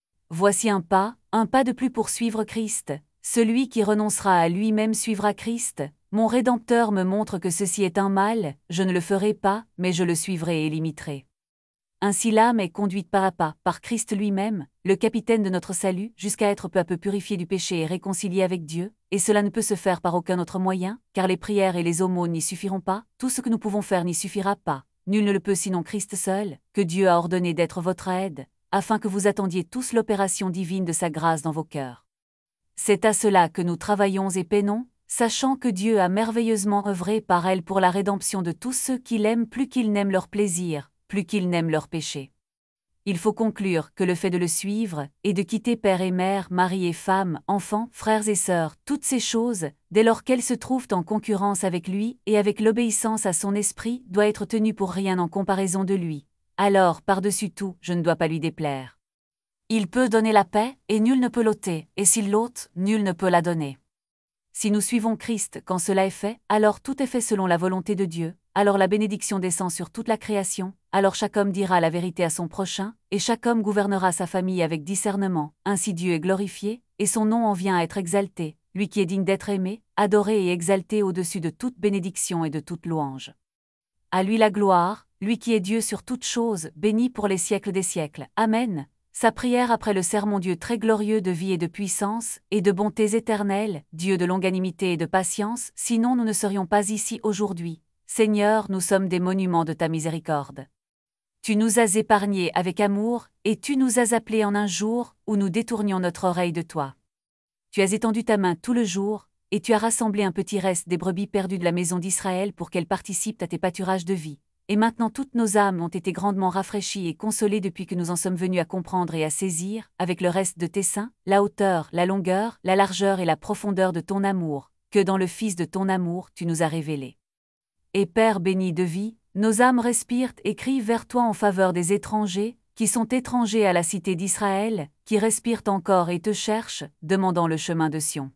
Voici un pas, un pas de plus pour suivre Christ. Celui qui renoncera à lui-même suivra Christ. Mon Rédempteur me montre que ceci est un mal, je ne le ferai pas, mais je le suivrai et l'imiterai. Ainsi l'âme est conduite pas à pas, par Christ lui-même, le capitaine de notre salut, jusqu'à être peu à peu purifiée du péché et réconciliée avec Dieu, et cela ne peut se faire par aucun autre moyen, car les prières et les aumônes n'y suffiront pas, tout ce que nous pouvons faire n'y suffira pas, nul ne le peut sinon Christ seul, que Dieu a ordonné d'être votre aide, afin que vous attendiez tous l'opération divine de sa grâce dans vos cœurs. C'est à cela que nous travaillons et peinons, sachant que Dieu a merveilleusement œuvré par elle pour la rédemption de tous ceux qui l'aiment plus qu'ils n'aiment leur plaisir, plus qu'ils n'aiment leur péché. Il faut conclure que le fait de le suivre, et de quitter père et mère, mari et femme, enfants, frères et sœurs, toutes ces choses, dès lors qu'elles se trouvent en concurrence avec lui et avec l'obéissance à son esprit, doit être tenu pour rien en comparaison de lui. Alors, par-dessus tout, je ne dois pas lui déplaire. Il peut donner la paix, et nul ne peut l'ôter, et s'il l'ôte, nul ne peut la donner. Si nous suivons Christ quand cela est fait, alors tout est fait selon la volonté de Dieu, alors la bénédiction descend sur toute la création, alors chaque homme dira la vérité à son prochain, et chaque homme gouvernera sa famille avec discernement, ainsi Dieu est glorifié, et son nom en vient à être exalté, lui qui est digne d'être aimé, adoré et exalté au-dessus de toute bénédiction et de toute louange. À lui la gloire, lui qui est Dieu sur toutes choses, béni pour les siècles des siècles. Amen. Sa prière après le sermon Dieu très glorieux de vie et de puissance, et de bontés éternelles, Dieu de longanimité et de patience, sinon nous ne serions pas ici aujourd'hui. Seigneur, nous sommes des monuments de ta miséricorde. Tu nous as épargnés avec amour, et tu nous as appelés en un jour où nous détournions notre oreille de toi. Tu as étendu ta main tout le jour, et tu as rassemblé un petit reste des brebis perdues de la maison d'Israël pour qu'elles participent à tes pâturages de vie. Et maintenant toutes nos âmes ont été grandement rafraîchies et consolées depuis que nous en sommes venus à comprendre et à saisir, avec le reste de tes saints, la hauteur, la longueur, la largeur et la profondeur de ton amour, que dans le Fils de ton amour tu nous as révélés. Et Père béni de vie, nos âmes respirent et crient vers toi en faveur des étrangers, qui sont étrangers à la cité d'Israël, qui respirent encore et te cherchent, demandant le chemin de Sion.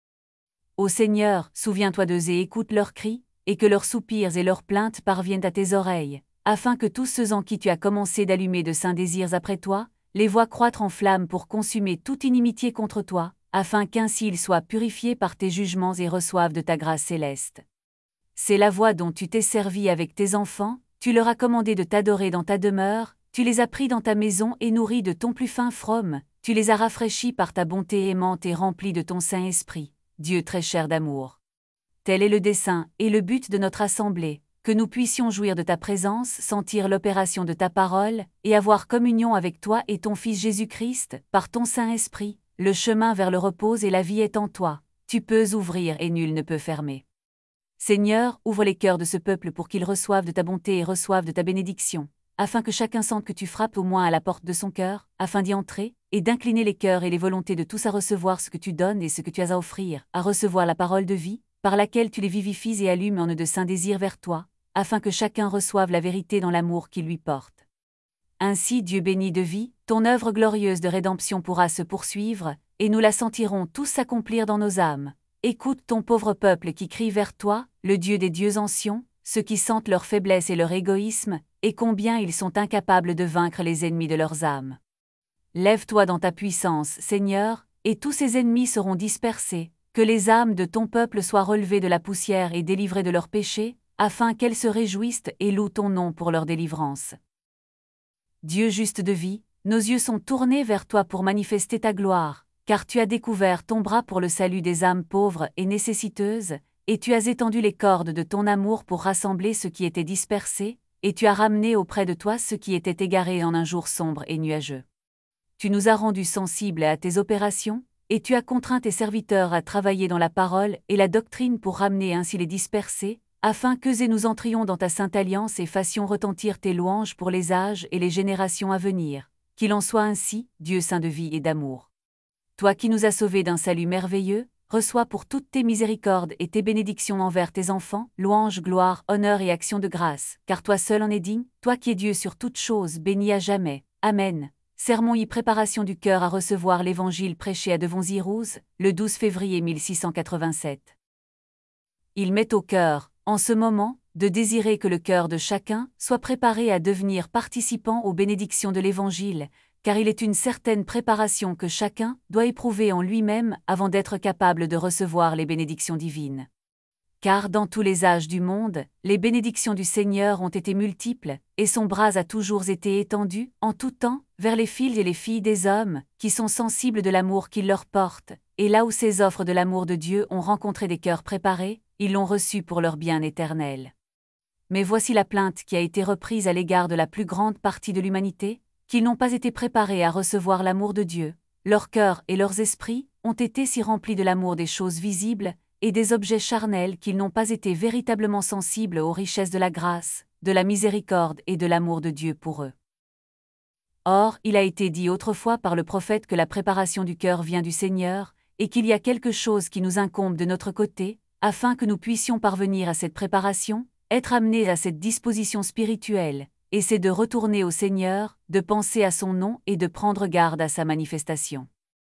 Ô Seigneur, souviens-toi d'eux et écoute leurs cris, et que leurs soupirs et leurs plaintes parviennent à tes oreilles, afin que tous ceux en qui tu as commencé d'allumer de saints désirs après toi, les voient croître en flammes pour consumer toute inimitié contre toi, afin qu'ainsi ils soient purifiés par tes jugements et reçoivent de ta grâce céleste. C'est la voie dont tu t'es servi avec tes enfants, tu leur as commandé de t'adorer dans ta demeure, tu les as pris dans ta maison et nourris de ton plus fin from, tu les as rafraîchis par ta bonté aimante et remplis de ton Saint-Esprit, Dieu très cher d'amour. Tel est le dessein et le but de notre assemblée, que nous puissions jouir de ta présence, sentir l'opération de ta parole, et avoir communion avec toi et ton Fils Jésus-Christ, par ton Saint-Esprit. Le chemin vers le repos et la vie est en toi, tu peux ouvrir et nul ne peut fermer. Seigneur, ouvre les cœurs de ce peuple pour qu'ils reçoivent de ta bonté et reçoivent de ta bénédiction, afin que chacun sente que tu frappes au moins à la porte de son cœur, afin d'y entrer, et d'incliner les cœurs et les volontés de tous à recevoir ce que tu donnes et ce que tu as à offrir, à recevoir la parole de vie, par laquelle tu les vivifies et allumes en eux de saints désirs vers toi, afin que chacun reçoive la vérité dans l'amour qu'il lui porte. Ainsi, Dieu béni de vie, ton œuvre glorieuse de rédemption pourra se poursuivre, et nous la sentirons tous s'accomplir dans nos âmes. Écoute ton pauvre peuple qui crie vers toi, le Dieu des dieux anciens, ceux qui sentent leur faiblesse et leur égoïsme, et combien ils sont incapables de vaincre les ennemis de leurs âmes. Lève-toi dans ta puissance, Seigneur, et tous ces ennemis seront dispersés, que les âmes de ton peuple soient relevées de la poussière et délivrées de leurs péchés, afin qu'elles se réjouissent et louent ton nom pour leur délivrance. Dieu juste de vie, nos yeux sont tournés vers toi pour manifester ta gloire, car tu as découvert ton bras pour le salut des âmes pauvres et nécessiteuses, et tu as étendu les cordes de ton amour pour rassembler ceux qui étaient dispersés, et tu as ramené auprès de toi ceux qui étaient égarés en un jour sombre et nuageux. Tu nous as rendus sensibles à tes opérations, et tu as contraint tes serviteurs à travailler dans la parole et la doctrine pour ramener ainsi les dispersés, afin qu'eux et nous entrions dans ta sainte alliance et fassions retentir tes louanges pour les âges et les générations à venir. Qu'il en soit ainsi, Dieu saint de vie et d'amour. Toi qui nous as sauvés d'un salut merveilleux, reçois pour toutes tes miséricordes et tes bénédictions envers tes enfants, louange, gloire, honneur et action de grâce, car toi seul en es digne, toi qui es Dieu sur toutes choses, béni à jamais. Amen. Sermon y préparation du cœur à recevoir l'évangile prêché à Devonzirouz, le douze février mille six cent quatre-vingt-sept. Il met au cœur, en ce moment, de désirer que le cœur de chacun soit préparé à devenir participant aux bénédictions de l'évangile, car il est une certaine préparation que chacun doit éprouver en lui-même avant d'être capable de recevoir les bénédictions divines. Car dans tous les âges du monde, les bénédictions du Seigneur ont été multiples, et son bras a toujours été étendu, en tout temps, vers les fils et les filles des hommes, qui sont sensibles de l'amour qu'il leur porte, et là où ces offres de l'amour de Dieu ont rencontré des cœurs préparés, ils l'ont reçu pour leur bien éternel. Mais voici la plainte qui a été reprise à l'égard de la plus grande partie de l'humanité, qu'ils n'ont pas été préparés à recevoir l'amour de Dieu, leurs cœurs et leurs esprits ont été si remplis de l'amour des choses visibles, et des objets charnels qu'ils n'ont pas été véritablement sensibles aux richesses de la grâce, de la miséricorde et de l'amour de Dieu pour eux. Or, il a été dit autrefois par le prophète que la préparation du cœur vient du Seigneur, et qu'il y a quelque chose qui nous incombe de notre côté, afin que nous puissions parvenir à cette préparation, être amenés à cette disposition spirituelle, et c'est de retourner au Seigneur, de penser à son nom et de prendre garde à sa manifestation.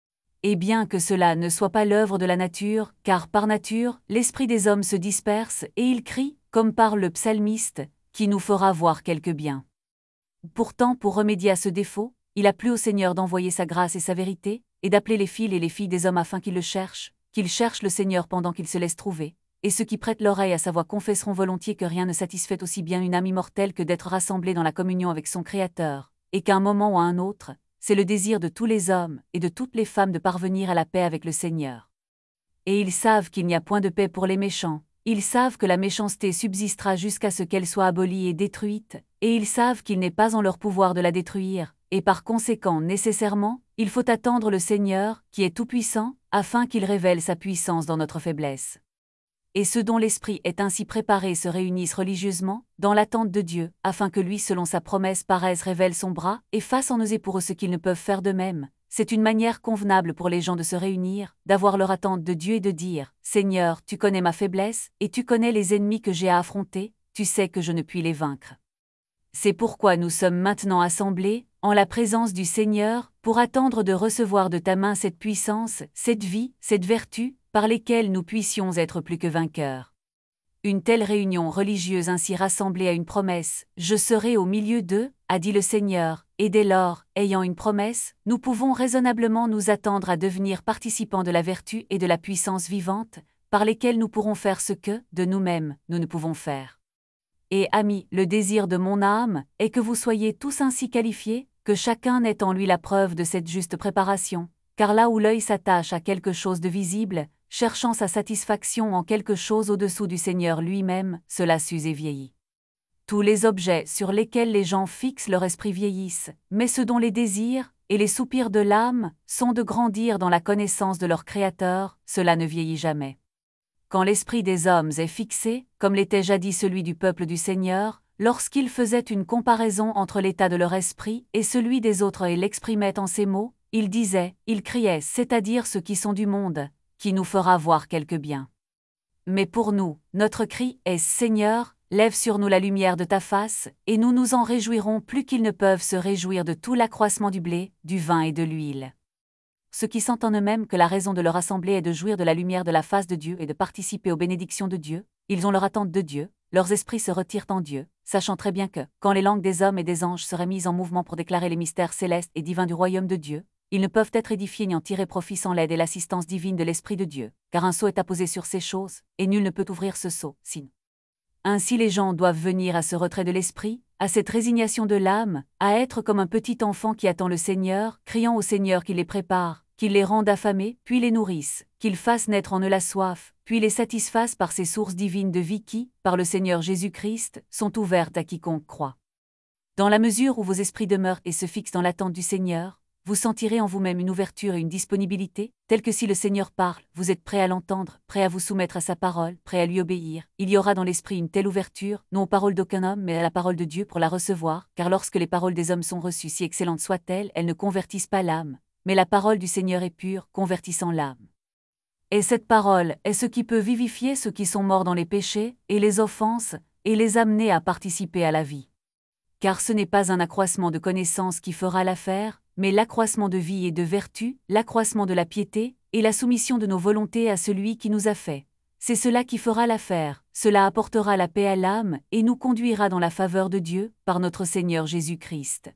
Et bien que cela ne soit pas l'œuvre de la nature, car par nature, l'esprit des hommes se disperse et il crie, comme parle le psalmiste, qui nous fera voir quelque bien. Pourtant, pour remédier à ce défaut, il a plu au Seigneur d'envoyer sa grâce et sa vérité, et d'appeler les fils et les filles des hommes afin qu'ils le cherchent, qu'ils cherchent le Seigneur pendant qu'ils se laissent trouver. Et ceux qui prêtent l'oreille à sa voix confesseront volontiers que rien ne satisfait aussi bien une âme immortelle que d'être rassemblée dans la communion avec son Créateur, et qu'à un moment ou à un autre, c'est le désir de tous les hommes et de toutes les femmes de parvenir à la paix avec le Seigneur. Et ils savent qu'il n'y a point de paix pour les méchants, ils savent que la méchanceté subsistera jusqu'à ce qu'elle soit abolie et détruite, et ils savent qu'il n'est pas en leur pouvoir de la détruire, et par conséquent nécessairement, il faut attendre le Seigneur, qui est tout-puissant, afin qu'il révèle sa puissance dans notre faiblesse. Et ceux dont l'esprit est ainsi préparé se réunissent religieusement, dans l'attente de Dieu, afin que lui selon sa promesse paraisse révèle son bras, et fasse en eux pour eux ce qu'ils ne peuvent faire d'eux-mêmes. C'est une manière convenable pour les gens de se réunir, d'avoir leur attente de Dieu et de dire « Seigneur, tu connais ma faiblesse, et tu connais les ennemis que j'ai à affronter, tu sais que je ne puis les vaincre. » C'est pourquoi nous sommes maintenant assemblés, en la présence du Seigneur, pour attendre de recevoir de ta main cette puissance, cette vie, cette vertu, par lesquelles nous puissions être plus que vainqueurs. Une telle réunion religieuse ainsi rassemblée à une promesse, « Je serai au milieu d'eux », a dit le Seigneur, et dès lors, ayant une promesse, nous pouvons raisonnablement nous attendre à devenir participants de la vertu et de la puissance vivante, par lesquelles nous pourrons faire ce que, de nous-mêmes, nous ne pouvons faire. Et amis, le désir de mon âme est que vous soyez tous ainsi qualifiés, que chacun ait en lui la preuve de cette juste préparation, car là où l'œil s'attache à quelque chose de visible, cherchant sa satisfaction en quelque chose au-dessous du Seigneur lui-même, cela s'use et vieillit. Tous les objets sur lesquels les gens fixent leur esprit vieillissent, mais ceux dont les désirs et les soupirs de l'âme sont de grandir dans la connaissance de leur Créateur, cela ne vieillit jamais. Quand l'esprit des hommes est fixé, comme l'était jadis celui du peuple du Seigneur, lorsqu'ils faisaient une comparaison entre l'état de leur esprit et celui des autres et l'exprimaient en ces mots, ils disaient, ils criaient, c'est-à-dire ceux qui sont du monde, qui nous fera voir quelque bien. Mais pour nous, notre cri est « Seigneur, lève sur nous la lumière de ta face, et nous nous en réjouirons plus qu'ils ne peuvent se réjouir de tout l'accroissement du blé, du vin et de l'huile. » Ceux qui sentent en eux-mêmes que la raison de leur assemblée est de jouir de la lumière de la face de Dieu et de participer aux bénédictions de Dieu, ils ont leur attente de Dieu, leurs esprits se retirent en Dieu, sachant très bien que, quand les langues des hommes et des anges seraient mises en mouvement pour déclarer les mystères célestes et divins du royaume de Dieu, ils ne peuvent être édifiés ni en tirer profit sans l'aide et l'assistance divine de l'Esprit de Dieu, car un sceau est apposé sur ces choses, et nul ne peut ouvrir ce sceau, sinon. Ainsi les gens doivent venir à ce retrait de l'esprit, à cette résignation de l'âme, à être comme un petit enfant qui attend le Seigneur, criant au Seigneur qu'il les prépare, qu'il les rende affamés, puis les nourrisse, qu'il fasse naître en eux la soif, puis les satisfasse par ces sources divines de vie qui, par le Seigneur Jésus-Christ, sont ouvertes à quiconque croit. Dans la mesure où vos esprits demeurent et se fixent dans l'attente du Seigneur, vous sentirez en vous-même une ouverture et une disponibilité, telle que si le Seigneur parle, vous êtes prêt à l'entendre, prêt à vous soumettre à sa parole, prêt à lui obéir. Il y aura dans l'esprit une telle ouverture, non aux paroles d'aucun homme mais à la parole de Dieu pour la recevoir, car lorsque les paroles des hommes sont reçues si excellentes soient-elles, elles ne convertissent pas l'âme, mais la parole du Seigneur est pure, convertissant l'âme. Et cette parole est ce qui peut vivifier ceux qui sont morts dans les péchés, et les offenses, et les amener à participer à la vie. Car ce n'est pas un accroissement de connaissances qui fera l'affaire, mais l'accroissement de vie et de vertu, l'accroissement de la piété, et la soumission de nos volontés à celui qui nous a fait. C'est cela qui fera l'affaire, cela apportera la paix à l'âme, et nous conduira dans la faveur de Dieu, par notre Seigneur Jésus-Christ.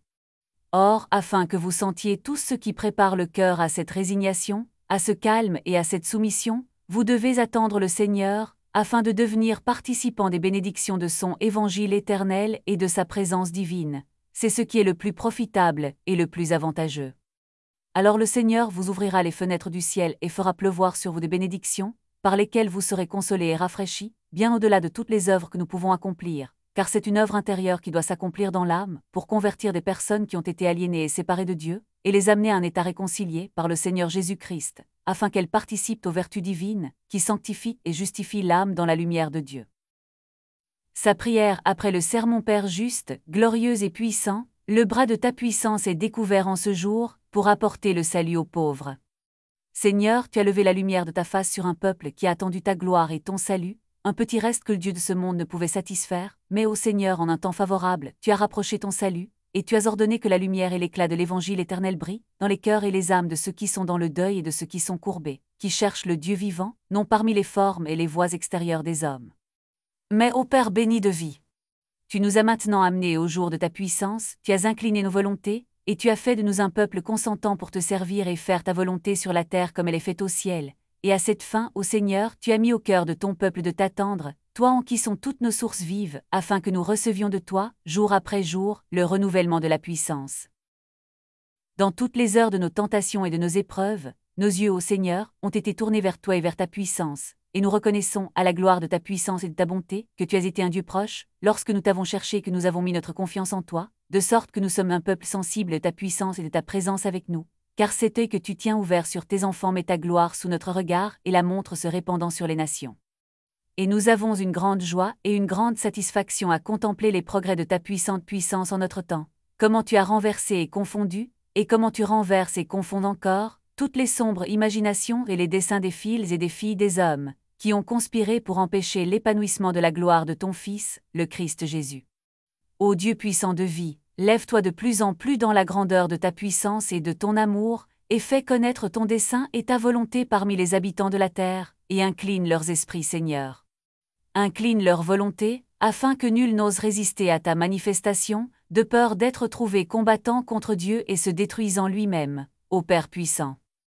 Or, afin que vous sentiez tous ceux qui préparent le cœur à cette résignation, à ce calme et à cette soumission, vous devez attendre le Seigneur, afin de devenir participants des bénédictions de son évangile éternel et de sa présence divine. C'est ce qui est le plus profitable et le plus avantageux. Alors le Seigneur vous ouvrira les fenêtres du ciel et fera pleuvoir sur vous des bénédictions, par lesquelles vous serez consolés et rafraîchis, bien au-delà de toutes les œuvres que nous pouvons accomplir, car c'est une œuvre intérieure qui doit s'accomplir dans l'âme, pour convertir des personnes qui ont été aliénées et séparées de Dieu, et les amener à un état réconcilié par le Seigneur Jésus-Christ, afin qu'elles participent aux vertus divines, qui sanctifient et justifient l'âme dans la lumière de Dieu. Sa prière après le sermon Père juste, glorieux et puissant, le bras de ta puissance est découvert en ce jour, pour apporter le salut aux pauvres. Seigneur, tu as levé la lumière de ta face sur un peuple qui a attendu ta gloire et ton salut, un petit reste que le Dieu de ce monde ne pouvait satisfaire, mais ô Seigneur, en un temps favorable, tu as rapproché ton salut, et tu as ordonné que la lumière et l'éclat de l'Évangile éternel brillent dans les cœurs et les âmes de ceux qui sont dans le deuil et de ceux qui sont courbés, qui cherchent le Dieu vivant, non parmi les formes et les voies extérieures des hommes. Mais ô Père béni de vie, tu nous as maintenant amenés au jour de ta puissance, tu as incliné nos volontés, et tu as fait de nous un peuple consentant pour te servir et faire ta volonté sur la terre comme elle est faite au ciel. Et à cette fin, ô Seigneur, tu as mis au cœur de ton peuple de t'attendre, toi en qui sont toutes nos sources vives, afin que nous recevions de toi, jour après jour, le renouvellement de la puissance. Dans toutes les heures de nos tentations et de nos épreuves, nos yeux, ô Seigneur, ont été tournés vers toi et vers ta puissance, et nous reconnaissons, à la gloire de ta puissance et de ta bonté, que tu as été un Dieu proche, lorsque nous t'avons cherché et que nous avons mis notre confiance en toi, de sorte que nous sommes un peuple sensible de ta puissance et de ta présence avec nous. Car cet œil que tu tiens ouvert sur tes enfants met ta gloire sous notre regard et la montre se répandant sur les nations. Et nous avons une grande joie et une grande satisfaction à contempler les progrès de ta puissante puissance en notre temps, comment tu as renversé et confondu, et comment tu renverses et confondes encore, toutes les sombres imaginations et les desseins des fils et des filles des hommes, qui ont conspiré pour empêcher l'épanouissement de la gloire de ton Fils, le Christ Jésus. Ô Dieu puissant de vie, lève-toi de plus en plus dans la grandeur de ta puissance et de ton amour, et fais connaître ton dessein et ta volonté parmi les habitants de la terre, et incline leurs esprits, Seigneur. Incline leur volonté, afin que nul n'ose résister à ta manifestation, de peur d'être trouvé combattant contre Dieu et se détruisant lui-même, ô Père puissant.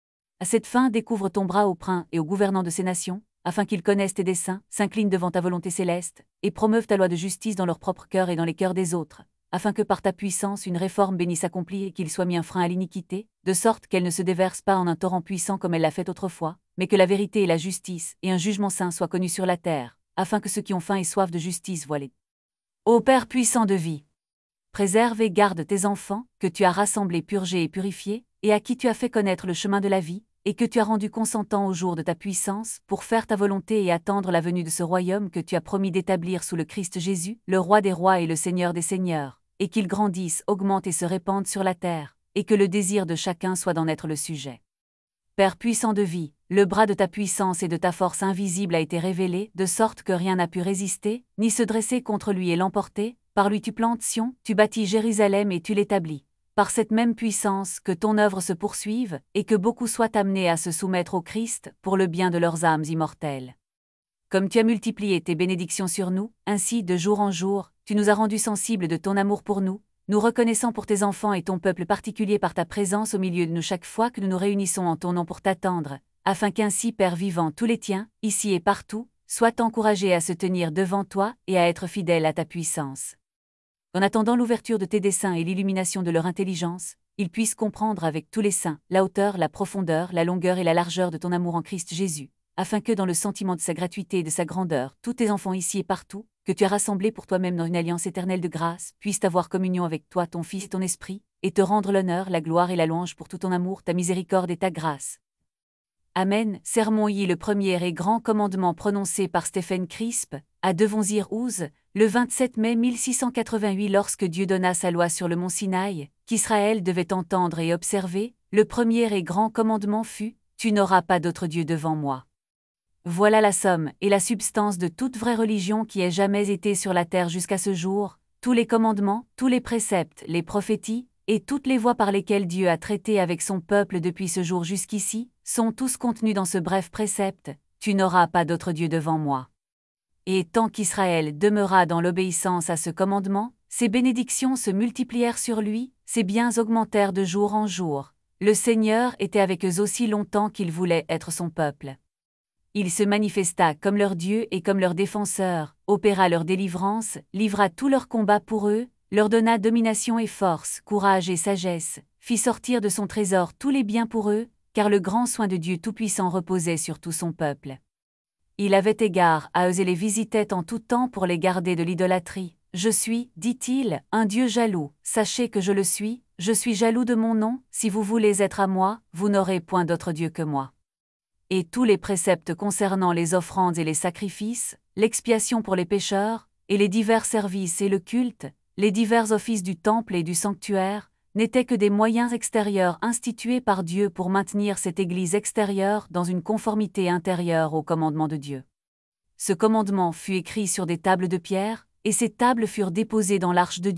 À cette fin, découvre ton bras aux princes et aux gouvernants de ces nations, afin qu'ils connaissent tes desseins, s'inclinent devant ta volonté céleste, et promeuvent ta loi de justice dans leur propre cœur et dans les cœurs des autres, afin que par ta puissance une réforme bénie s'accomplisse et qu'il soit mis un frein à l'iniquité, de sorte qu'elle ne se déverse pas en un torrent puissant comme elle l'a fait autrefois, mais que la vérité et la justice et un jugement saint soient connus sur la terre, afin que ceux qui ont faim et soif de justice voient les. Ô Père puissant de vie, préserve et garde tes enfants, que tu as rassemblés, purgés et purifiés, et à qui tu as fait connaître le chemin de la vie, et que tu as rendu consentants au jour de ta puissance, pour faire ta volonté et attendre la venue de ce royaume que tu as promis d'établir sous le Christ Jésus, le Roi des rois et le Seigneur des seigneurs, et qu'il grandisse, augmente et se répande sur la terre, et que le désir de chacun soit d'en être le sujet. Père puissant de vie, le bras de ta puissance et de ta force invisible a été révélé, de sorte que rien n'a pu résister, ni se dresser contre lui et l'emporter. Par lui tu plantes Sion, tu bâtis Jérusalem et tu l'établis. Par cette même puissance, que ton œuvre se poursuive, et que beaucoup soient amenés à se soumettre au Christ, pour le bien de leurs âmes immortelles. Comme tu as multiplié tes bénédictions sur nous, ainsi, de jour en jour, tu nous as rendus sensibles de ton amour pour nous, nous reconnaissant pour tes enfants et ton peuple particulier par ta présence au milieu de nous chaque fois que nous nous réunissons en ton nom pour t'attendre, afin qu'ainsi, Père vivant, tous les tiens, ici et partout, soient encouragés à se tenir devant toi et à être fidèles à ta puissance. En attendant l'ouverture de tes desseins et l'illumination de leur intelligence, ils puissent comprendre avec tous les saints la hauteur, la profondeur, la longueur et la largeur de ton amour en Christ Jésus, afin que dans le sentiment de sa gratuité et de sa grandeur, tous tes enfants ici et partout, que tu as rassemblés pour toi-même dans une alliance éternelle de grâce, puissent avoir communion avec toi, ton Fils et ton Esprit, et te rendre l'honneur, la gloire et la louange pour tout ton amour, ta miséricorde et ta grâce. Amen. Sermon I. Le premier et grand commandement prononcé par Stephen Crisp, à Devonshire-Ouse, le vingt-sept mai mille six cent quatre-vingt-huit lorsque Dieu donna sa loi sur le mont Sinaï, qu'Israël devait entendre et observer, le premier et grand commandement fut « Tu n'auras pas d'autre Dieu devant moi ». Voilà la somme et la substance de toute vraie religion qui ait jamais été sur la terre jusqu'à ce jour, tous les commandements, tous les préceptes, les prophéties, et toutes les voies par lesquelles Dieu a traité avec son peuple depuis ce jour jusqu'ici, sont tous contenus dans ce bref précepte « Tu n'auras pas d'autre Dieu devant moi ». Et tant qu'Israël demeura dans l'obéissance à ce commandement, ses bénédictions se multiplièrent sur lui, ses biens augmentèrent de jour en jour. Le Seigneur était avec eux aussi longtemps qu'il voulait être son peuple. Il se manifesta comme leur Dieu et comme leur défenseur, opéra leur délivrance, livra tous leurs combats pour eux, leur donna domination et force, courage et sagesse, fit sortir de son trésor tous les biens pour eux, car le grand soin de Dieu Tout-Puissant reposait sur tout son peuple. Il avait égard à eux et les visitait en tout temps pour les garder de l'idolâtrie. « Je suis, dit-il, un Dieu jaloux, sachez que je le suis, je suis jaloux de mon nom, si vous voulez être à moi, vous n'aurez point d'autre Dieu que moi. » Et tous les préceptes concernant les offrandes et les sacrifices, l'expiation pour les pécheurs, et les divers services et le culte, les divers offices du temple et du sanctuaire, n'étaient que des moyens extérieurs institués par Dieu pour maintenir cette Église extérieure dans une conformité intérieure au commandement de Dieu. Ce commandement fut écrit sur des tables de pierre, et ces tables furent déposées dans l'arche de Dieu,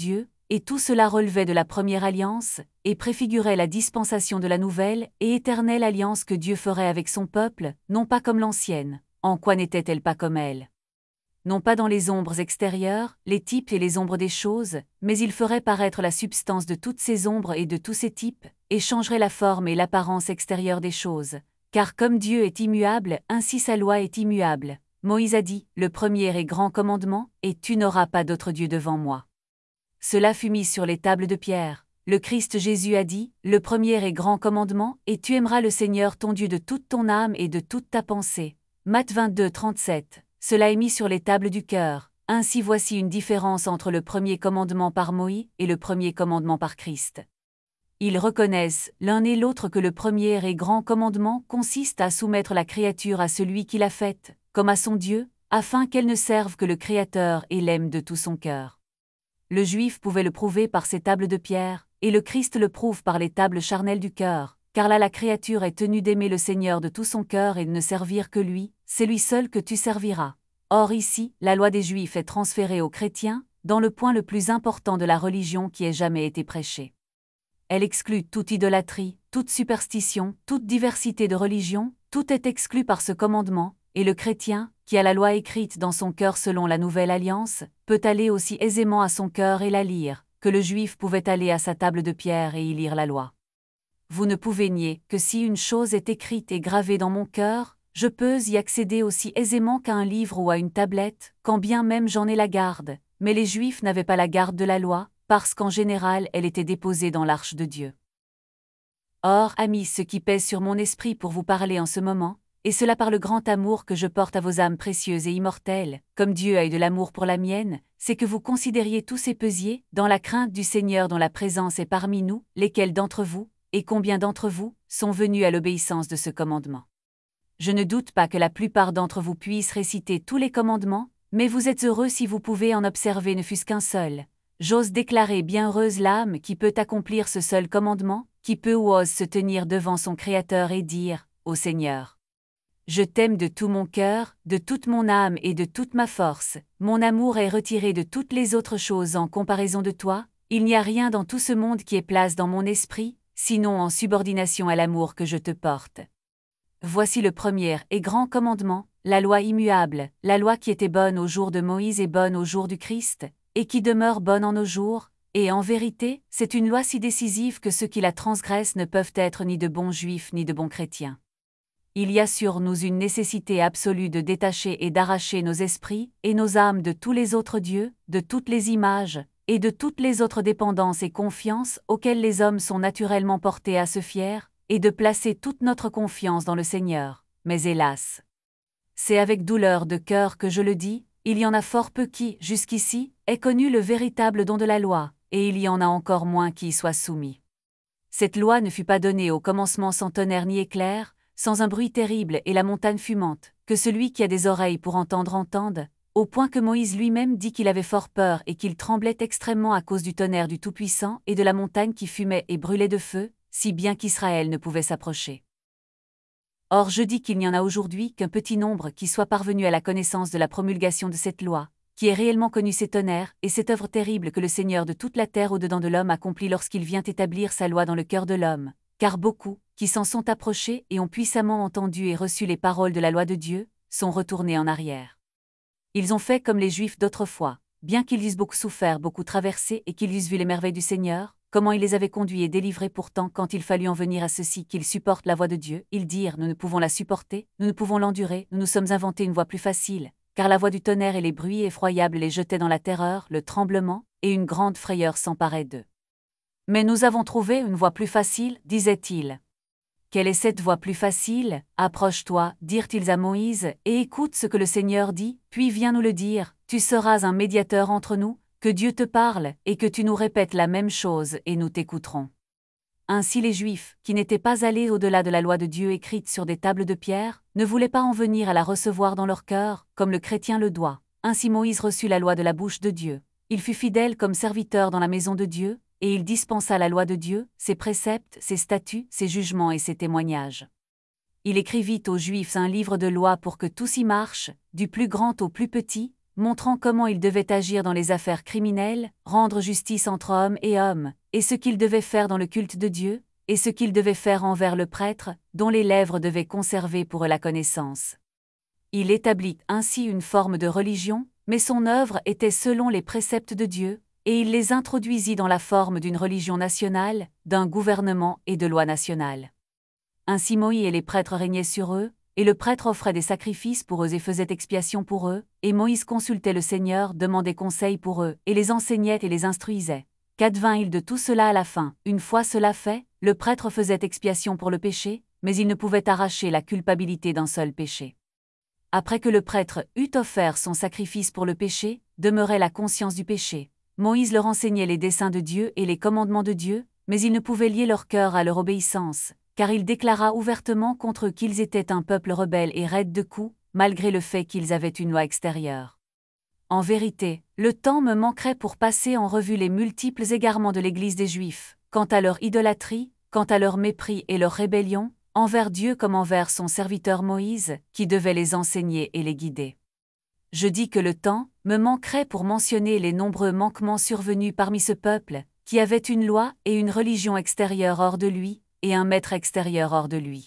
et tout cela relevait de la première alliance, et préfigurait la dispensation de la nouvelle et éternelle alliance que Dieu ferait avec son peuple, non pas comme l'ancienne. En quoi n'était-elle pas comme elle? Non pas dans les ombres extérieures, les types et les ombres des choses, mais il ferait paraître la substance de toutes ces ombres et de tous ces types, et changerait la forme et l'apparence extérieure des choses. Car comme Dieu est immuable, ainsi sa loi est immuable. Moïse a dit, le premier et grand commandement, et tu n'auras pas d'autre Dieu devant moi. Cela fut mis sur les tables de pierre. Le Christ Jésus a dit, le premier et grand commandement, et tu aimeras le Seigneur ton Dieu de toute ton âme et de toute ta pensée. Matthieu vingt-deux, trente-sept. Cela est mis sur les tables du cœur. Ainsi voici une différence entre le premier commandement par Moïse et le premier commandement par Christ. Ils reconnaissent, l'un et l'autre, que le premier et grand commandement consiste à soumettre la créature à celui qui l'a faite, comme à son Dieu, afin qu'elle ne serve que le Créateur et l'aime de tout son cœur. Le Juif pouvait le prouver par ses tables de pierre, et le Christ le prouve par les tables charnelles du cœur, car là la créature est tenue d'aimer le Seigneur de tout son cœur et de ne servir que lui, c'est lui seul que tu serviras. Or ici, la loi des Juifs est transférée aux chrétiens, dans le point le plus important de la religion qui ait jamais été prêchée. Elle exclut toute idolâtrie, toute superstition, toute diversité de religion, tout est exclu par ce commandement, et le chrétien, qui a la loi écrite dans son cœur selon la nouvelle alliance, peut aller aussi aisément à son cœur et la lire, que le Juif pouvait aller à sa table de pierre et y lire la loi. Vous ne pouvez nier que si une chose est écrite et gravée dans mon cœur, je peux y accéder aussi aisément qu'à un livre ou à une tablette, quand bien même j'en ai la garde, mais les Juifs n'avaient pas la garde de la loi, parce qu'en général elle était déposée dans l'arche de Dieu. Or, amis, ce qui pèse sur mon esprit pour vous parler en ce moment, et cela par le grand amour que je porte à vos âmes précieuses et immortelles, comme Dieu a eu de l'amour pour la mienne, c'est que vous considériez tous ces pesiers, dans la crainte du Seigneur dont la présence est parmi nous, lesquels d'entre vous, et combien d'entre vous, sont venus à l'obéissance de ce commandement. Je ne doute pas que la plupart d'entre vous puissent réciter tous les commandements, mais vous êtes heureux si vous pouvez en observer ne fût-ce qu'un seul. J'ose déclarer bien heureuse l'âme qui peut accomplir ce seul commandement, qui peut ou ose se tenir devant son Créateur et dire, ô Seigneur, je t'aime de tout mon cœur, de toute mon âme et de toute ma force, mon amour est retiré de toutes les autres choses en comparaison de toi, il n'y a rien dans tout ce monde qui ait place dans mon esprit, sinon en subordination à l'amour que je te porte. Voici le premier et grand commandement, la loi immuable, la loi qui était bonne au jour de Moïse et bonne au jour du Christ, et qui demeure bonne en nos jours, et en vérité, c'est une loi si décisive que ceux qui la transgressent ne peuvent être ni de bons juifs ni de bons chrétiens. Il y a sur nous une nécessité absolue de détacher et d'arracher nos esprits et nos âmes de tous les autres dieux, de toutes les images, et de toutes les autres dépendances et confiances auxquelles les hommes sont naturellement portés à se fier, et de placer toute notre confiance dans le Seigneur. Mais hélas, c'est avec douleur de cœur que je le dis, il y en a fort peu qui, jusqu'ici, aient connu le véritable don de la loi, et il y en a encore moins qui y soient soumis. Cette loi ne fut pas donnée au commencement sans tonnerre ni éclair, sans un bruit terrible et la montagne fumante, que celui qui a des oreilles pour entendre entende, au point que Moïse lui-même dit qu'il avait fort peur et qu'il tremblait extrêmement à cause du tonnerre du Tout-Puissant et de la montagne qui fumait et brûlait de feu, si bien qu'Israël ne pouvait s'approcher. Or je dis qu'il n'y en a aujourd'hui qu'un petit nombre qui soit parvenu à la connaissance de la promulgation de cette loi, qui ait réellement connu ces tonnerres et cette œuvre terrible que le Seigneur de toute la terre au-dedans de l'homme accomplit lorsqu'il vient établir sa loi dans le cœur de l'homme, car beaucoup, qui s'en sont approchés et ont puissamment entendu et reçu les paroles de la loi de Dieu, sont retournés en arrière. Ils ont fait comme les Juifs d'autrefois, bien qu'ils eussent beaucoup souffert, beaucoup traversé et qu'ils eussent vu les merveilles du Seigneur, comment il les avait conduits et délivrés pourtant quand il fallut en venir à ceci qu'ils supportent la voie de Dieu, ils dirent « Nous ne pouvons la supporter, nous ne pouvons l'endurer, nous nous sommes inventés une voie plus facile, car la voix du tonnerre et les bruits effroyables les jetaient dans la terreur, le tremblement, et une grande frayeur s'emparait d'eux. Mais nous avons trouvé une voie plus facile, disait-il. Quelle est cette voie plus facile? Approche-toi, dirent-ils à Moïse, et écoute ce que le Seigneur dit, puis viens nous le dire, tu seras un médiateur entre nous, que Dieu te parle, et que tu nous répètes la même chose, et nous t'écouterons. Ainsi les Juifs, qui n'étaient pas allés au-delà de la loi de Dieu écrite sur des tables de pierre, ne voulaient pas en venir à la recevoir dans leur cœur, comme le chrétien le doit. Ainsi Moïse reçut la loi de la bouche de Dieu. Il fut fidèle comme serviteur dans la maison de Dieu, et il dispensa la loi de Dieu, ses préceptes, ses statuts, ses jugements et ses témoignages. Il écrivit aux Juifs un livre de loi pour que tous y marchent, du plus grand au plus petit, montrant comment il devait agir dans les affaires criminelles, rendre justice entre hommes et hommes, et ce qu'il devait faire dans le culte de Dieu, et ce qu'il devait faire envers le prêtre, dont les lèvres devaient conserver pour eux la connaissance. Il établit ainsi une forme de religion, mais son œuvre était selon les préceptes de Dieu, et il les introduisit dans la forme d'une religion nationale, d'un gouvernement et de lois nationales. Ainsi Moïse et les prêtres régnaient sur eux, et le prêtre offrait des sacrifices pour eux et faisait expiation pour eux, et Moïse consultait le Seigneur, demandait conseil pour eux, et les enseignait et les instruisait. Qu'advint-il de tout cela à la fin? Une fois cela fait, le prêtre faisait expiation pour le péché, mais il ne pouvait arracher la culpabilité d'un seul péché. Après que le prêtre eut offert son sacrifice pour le péché, demeurait la conscience du péché. Moïse leur enseignait les desseins de Dieu et les commandements de Dieu, mais il ne pouvait lier leur cœur à leur obéissance, car il déclara ouvertement contre eux qu'ils étaient un peuple rebelle et raide de coups, malgré le fait qu'ils avaient une loi extérieure. En vérité, le temps me manquerait pour passer en revue les multiples égarements de l'Église des Juifs, quant à leur idolâtrie, quant à leur mépris et leur rébellion, envers Dieu comme envers son serviteur Moïse, qui devait les enseigner et les guider. Je dis que le temps me manquerait pour mentionner les nombreux manquements survenus parmi ce peuple, qui avait une loi et une religion extérieure hors de lui, et un maître extérieur hors de lui.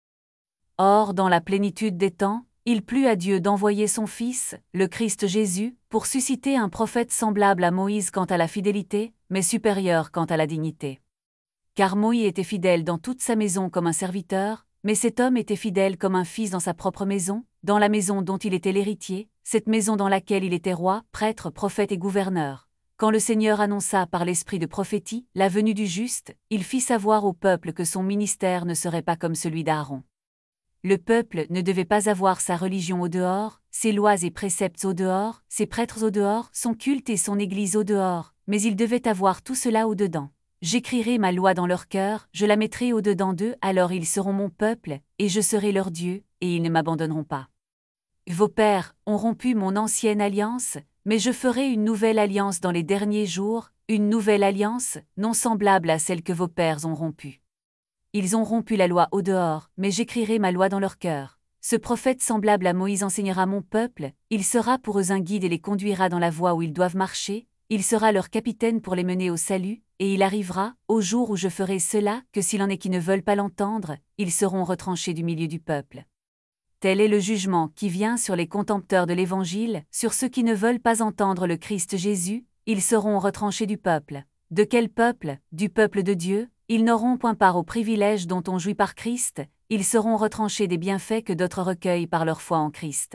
Or, dans la plénitude des temps, il plut à Dieu d'envoyer son Fils, le Christ Jésus, pour susciter un prophète semblable à Moïse quant à la fidélité, mais supérieur quant à la dignité. Car Moïse était fidèle dans toute sa maison comme un serviteur, mais cet homme était fidèle comme un fils dans sa propre maison, dans la maison dont il était l'héritier, cette maison dans laquelle il était roi, prêtre, prophète et gouverneur. Quand le Seigneur annonça par l'esprit de prophétie la venue du juste, il fit savoir au peuple que son ministère ne serait pas comme celui d'Aaron. Le peuple ne devait pas avoir sa religion au dehors, ses lois et préceptes au dehors, ses prêtres au dehors, son culte et son église au dehors, mais il devait avoir tout cela au dedans. J'écrirai ma loi dans leur cœur, je la mettrai au dedans d'eux, alors ils seront mon peuple, et je serai leur Dieu, et ils ne m'abandonneront pas. Vos pères ont rompu mon ancienne alliance, mais je ferai une nouvelle alliance dans les derniers jours, une nouvelle alliance, non semblable à celle que vos pères ont rompue. Ils ont rompu la loi au dehors, mais j'écrirai ma loi dans leur cœur. Ce prophète semblable à Moïse enseignera mon peuple, il sera pour eux un guide et les conduira dans la voie où ils doivent marcher, il sera leur capitaine pour les mener au salut, et il arrivera, au jour où je ferai cela, que s'il en est qui ne veulent pas l'entendre, ils seront retranchés du milieu du peuple. Tel est le jugement qui vient sur les contempteurs de l'Évangile, sur ceux qui ne veulent pas entendre le Christ Jésus, ils seront retranchés du peuple. De quel peuple? Du peuple de Dieu. Ils n'auront point part aux privilèges dont on jouit par Christ, ils seront retranchés des bienfaits que d'autres recueillent par leur foi en Christ.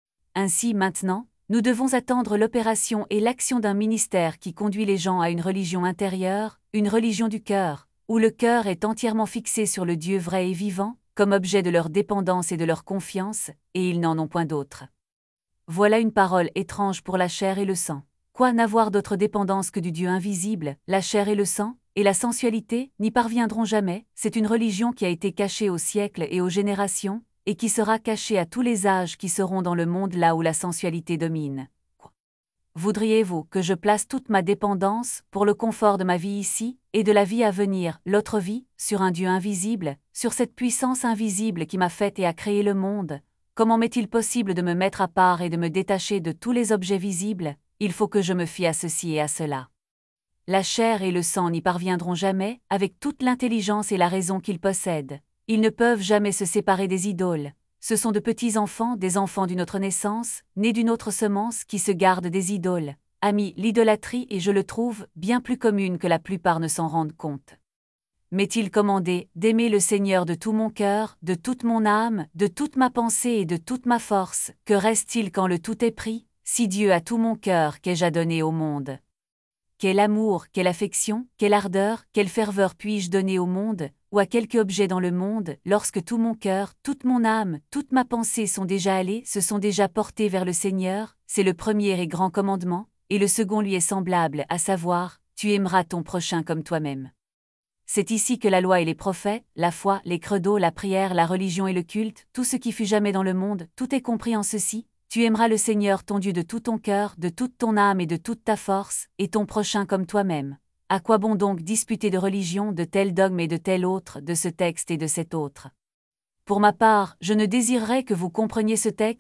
Ainsi maintenant, nous devons attendre l'opération et l'action d'un ministère qui conduit les gens à une religion intérieure, une religion du cœur, où le cœur est entièrement fixé sur le Dieu vrai et vivant, comme objet de leur dépendance et de leur confiance, et ils n'en ont point d'autre. Voilà une parole étrange pour la chair et le sang. Quoi n'avoir d'autre dépendance que du Dieu invisible? La chair et le sang, et la sensualité, n'y parviendront jamais, c'est une religion qui a été cachée aux siècles et aux générations, et qui sera cachée à tous les âges qui seront dans le monde là où la sensualité domine. Voudriez-vous que je place toute ma dépendance, pour le confort de ma vie ici, et de la vie à venir, l'autre vie, sur un Dieu invisible, sur cette puissance invisible qui m'a faite et a créé le monde? Comment m'est-il possible de me mettre à part et de me détacher de tous les objets visibles? Il faut que je me fie à ceci et à cela. La chair et le sang n'y parviendront jamais, avec toute l'intelligence et la raison qu'ils possèdent. Ils ne peuvent jamais se séparer des idoles. Ce sont de petits enfants, des enfants d'une autre naissance, nés d'une autre semence, qui se gardent des idoles. Amis, l'idolâtrie est, je le trouve, bien plus commune que la plupart ne s'en rendent compte. M'est-il commandé d'aimer le Seigneur de tout mon cœur, de toute mon âme, de toute ma pensée et de toute ma force? Que reste-t-il quand le tout est pris? Si Dieu a tout mon cœur, qu'ai-je à donner au monde? Quel amour, quelle affection, quelle ardeur, quelle ferveur puis-je donner au monde, ou à quelque objet dans le monde, lorsque tout mon cœur, toute mon âme, toute ma pensée sont déjà allés, se sont déjà portés vers le Seigneur? C'est le premier et grand commandement, et le second lui est semblable, à savoir, tu aimeras ton prochain comme toi-même. C'est ici que la loi et les prophètes, la foi, les credos, la prière, la religion et le culte, tout ce qui fut jamais dans le monde, tout est compris en ceci. Tu aimeras le Seigneur ton Dieu de tout ton cœur, de toute ton âme et de toute ta force, et ton prochain comme toi-même. À quoi bon donc disputer de religion, de tel dogme et de tel autre, de ce texte et de cet autre? Pour ma part, je ne désirerais que vous compreniez ce texte,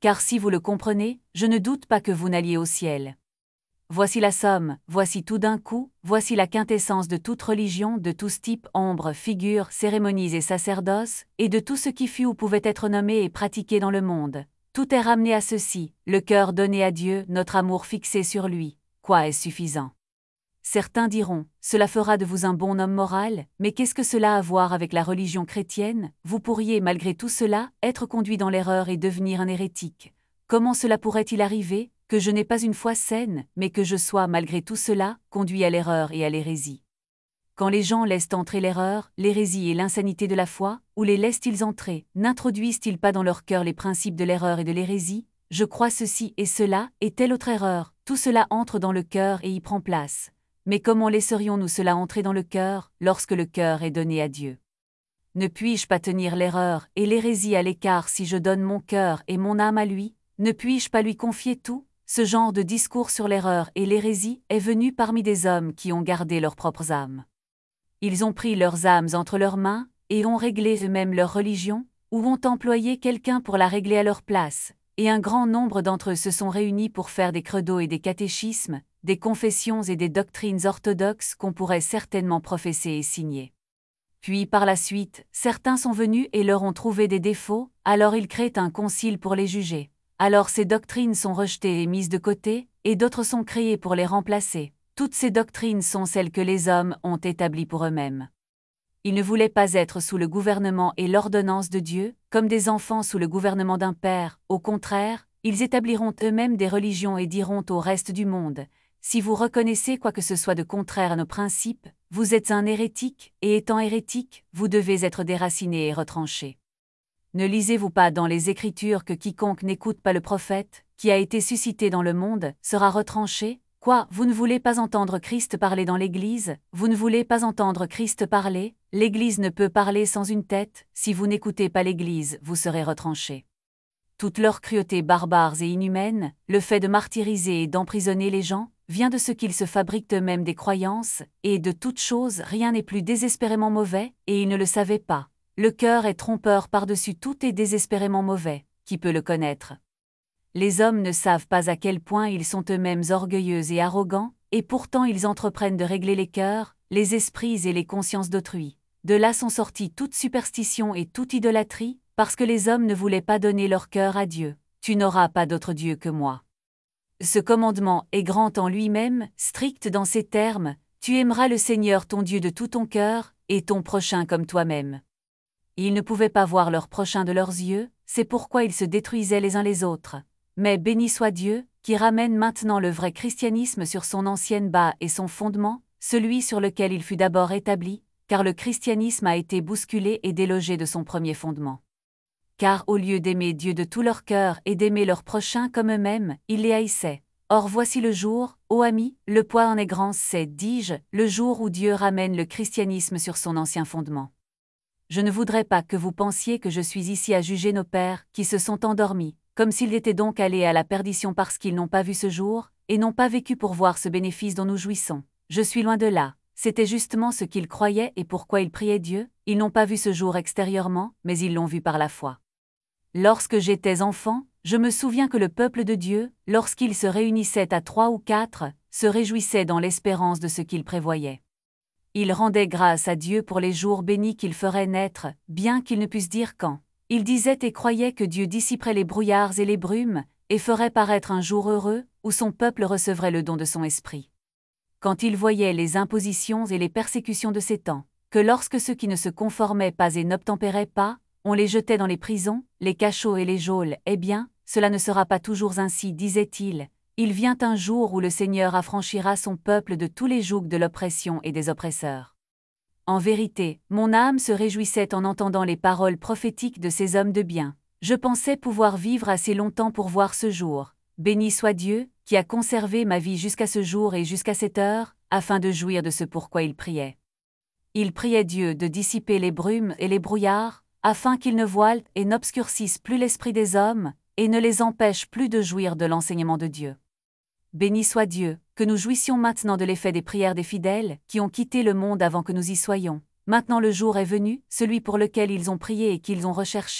car si vous le comprenez, je ne doute pas que vous n'alliez au ciel. Voici la somme, voici tout d'un coup, voici la quintessence de toute religion, de tous types, ombres, figures, cérémonies et sacerdoces, et de tout ce qui fut ou pouvait être nommé et pratiqué dans le monde. Tout est ramené à ceci, le cœur donné à Dieu, notre amour fixé sur lui. Quoi est suffisant? Certains diront, cela fera de vous un bon homme moral, mais qu'est-ce que cela a à voir avec la religion chrétienne? Vous pourriez, malgré tout cela, être conduit dans l'erreur et devenir un hérétique. Comment cela pourrait-il arriver, que je n'ai pas une foi saine, mais que je sois, malgré tout cela, conduit à l'erreur et à l'hérésie? Quand les gens laissent entrer l'erreur, l'hérésie et l'insanité de la foi, où les laissent-ils entrer? N'introduisent-ils pas dans leur cœur les principes de l'erreur et de l'hérésie? Je crois ceci et cela, et telle autre erreur, tout cela entre dans le cœur et y prend place. Mais comment laisserions-nous cela entrer dans le cœur, lorsque le cœur est donné à Dieu? Ne puis-je pas tenir l'erreur et l'hérésie à l'écart si je donne mon cœur et mon âme à lui? Ne puis-je pas lui confier tout? Ce genre de discours sur l'erreur et l'hérésie est venu parmi des hommes qui ont gardé leurs propres âmes. Ils ont pris leurs âmes entre leurs mains, et ont réglé eux-mêmes leur religion, ou ont employé quelqu'un pour la régler à leur place, et un grand nombre d'entre eux se sont réunis pour faire des credos et des catéchismes, des confessions et des doctrines orthodoxes qu'on pourrait certainement professer et signer. Puis par la suite, certains sont venus et leur ont trouvé des défauts, alors ils créent un concile pour les juger. Alors ces doctrines sont rejetées et mises de côté, et d'autres sont créées pour les remplacer. Toutes ces doctrines sont celles que les hommes ont établies pour eux-mêmes. Ils ne voulaient pas être sous le gouvernement et l'ordonnance de Dieu, comme des enfants sous le gouvernement d'un père. Au contraire, ils établiront eux-mêmes des religions et diront au reste du monde, « Si vous reconnaissez quoi que ce soit de contraire à nos principes, vous êtes un hérétique, et étant hérétique, vous devez être déraciné et retranché. » Ne lisez-vous pas dans les Écritures que quiconque n'écoute pas le prophète, qui a été suscité dans le monde, sera retranché? Quoi, vous ne voulez pas entendre Christ parler dans l'Église? Vous ne voulez pas entendre Christ parler? L'Église ne peut parler sans une tête, si vous n'écoutez pas l'Église, vous serez retranché. Toute leur cruauté barbares et inhumaine, le fait de martyriser et d'emprisonner les gens, vient de ce qu'ils se fabriquent eux-mêmes des croyances, et de toute chose rien n'est plus désespérément mauvais, et ils ne le savaient pas. Le cœur est trompeur par-dessus tout et désespérément mauvais, qui peut le connaître? Les hommes ne savent pas à quel point ils sont eux-mêmes orgueilleux et arrogants, et pourtant ils entreprennent de régler les cœurs, les esprits et les consciences d'autrui. De là sont sorties toute superstition et toute idolâtrie, parce que les hommes ne voulaient pas donner leur cœur à Dieu. Tu n'auras pas d'autre Dieu que moi. Ce commandement est grand en lui-même, strict dans ses termes, tu aimeras le Seigneur ton Dieu de tout ton cœur, et ton prochain comme toi-même. Ils ne pouvaient pas voir leur prochain de leurs yeux, c'est pourquoi ils se détruisaient les uns les autres. Mais béni soit Dieu, qui ramène maintenant le vrai christianisme sur son ancienne base et son fondement, celui sur lequel il fut d'abord établi, car le christianisme a été bousculé et délogé de son premier fondement. Car au lieu d'aimer Dieu de tout leur cœur et d'aimer leurs prochains comme eux-mêmes, ils les haïssaient. Or voici le jour, ô amis, le poids en est grand, c'est, dis-je, le jour où Dieu ramène le christianisme sur son ancien fondement. Je ne voudrais pas que vous pensiez que je suis ici à juger nos pères, qui se sont endormis, comme s'ils étaient donc allés à la perdition parce qu'ils n'ont pas vu ce jour, et n'ont pas vécu pour voir ce bénéfice dont nous jouissons. Je suis loin de là. C'était justement ce qu'ils croyaient et pourquoi ils priaient Dieu. Ils n'ont pas vu ce jour extérieurement, mais ils l'ont vu par la foi. Lorsque j'étais enfant, je me souviens que le peuple de Dieu, lorsqu'il se réunissait à trois ou quatre, se réjouissait dans l'espérance de ce qu'il prévoyait. Il rendait grâce à Dieu pour les jours bénis qu'il ferait naître, bien qu'il ne puisse dire quand. Il disait et croyait que Dieu dissiperait les brouillards et les brumes, et ferait paraître un jour heureux, où son peuple recevrait le don de son esprit. Quand il voyait les impositions et les persécutions de ces temps, que lorsque ceux qui ne se conformaient pas et n'obtempéraient pas, on les jetait dans les prisons, les cachots et les geôles, eh bien, cela ne sera pas toujours ainsi, disait-il. Il vient un jour où le Seigneur affranchira son peuple de tous les jougs de l'oppression et des oppresseurs. En vérité, mon âme se réjouissait en entendant les paroles prophétiques de ces hommes de bien. Je pensais pouvoir vivre assez longtemps pour voir ce jour. Béni soit Dieu, qui a conservé ma vie jusqu'à ce jour et jusqu'à cette heure, afin de jouir de ce pourquoi il priait. Il priait Dieu de dissiper les brumes et les brouillards, afin qu'il ne voile et n'obscurcisse plus l'esprit des hommes, et ne les empêche plus de jouir de l'enseignement de Dieu. Béni soit Dieu, que nous jouissions maintenant de l'effet des prières des fidèles, qui ont quitté le monde avant que nous y soyons. Maintenant le jour est venu, celui pour lequel ils ont prié et qu'ils ont recherché.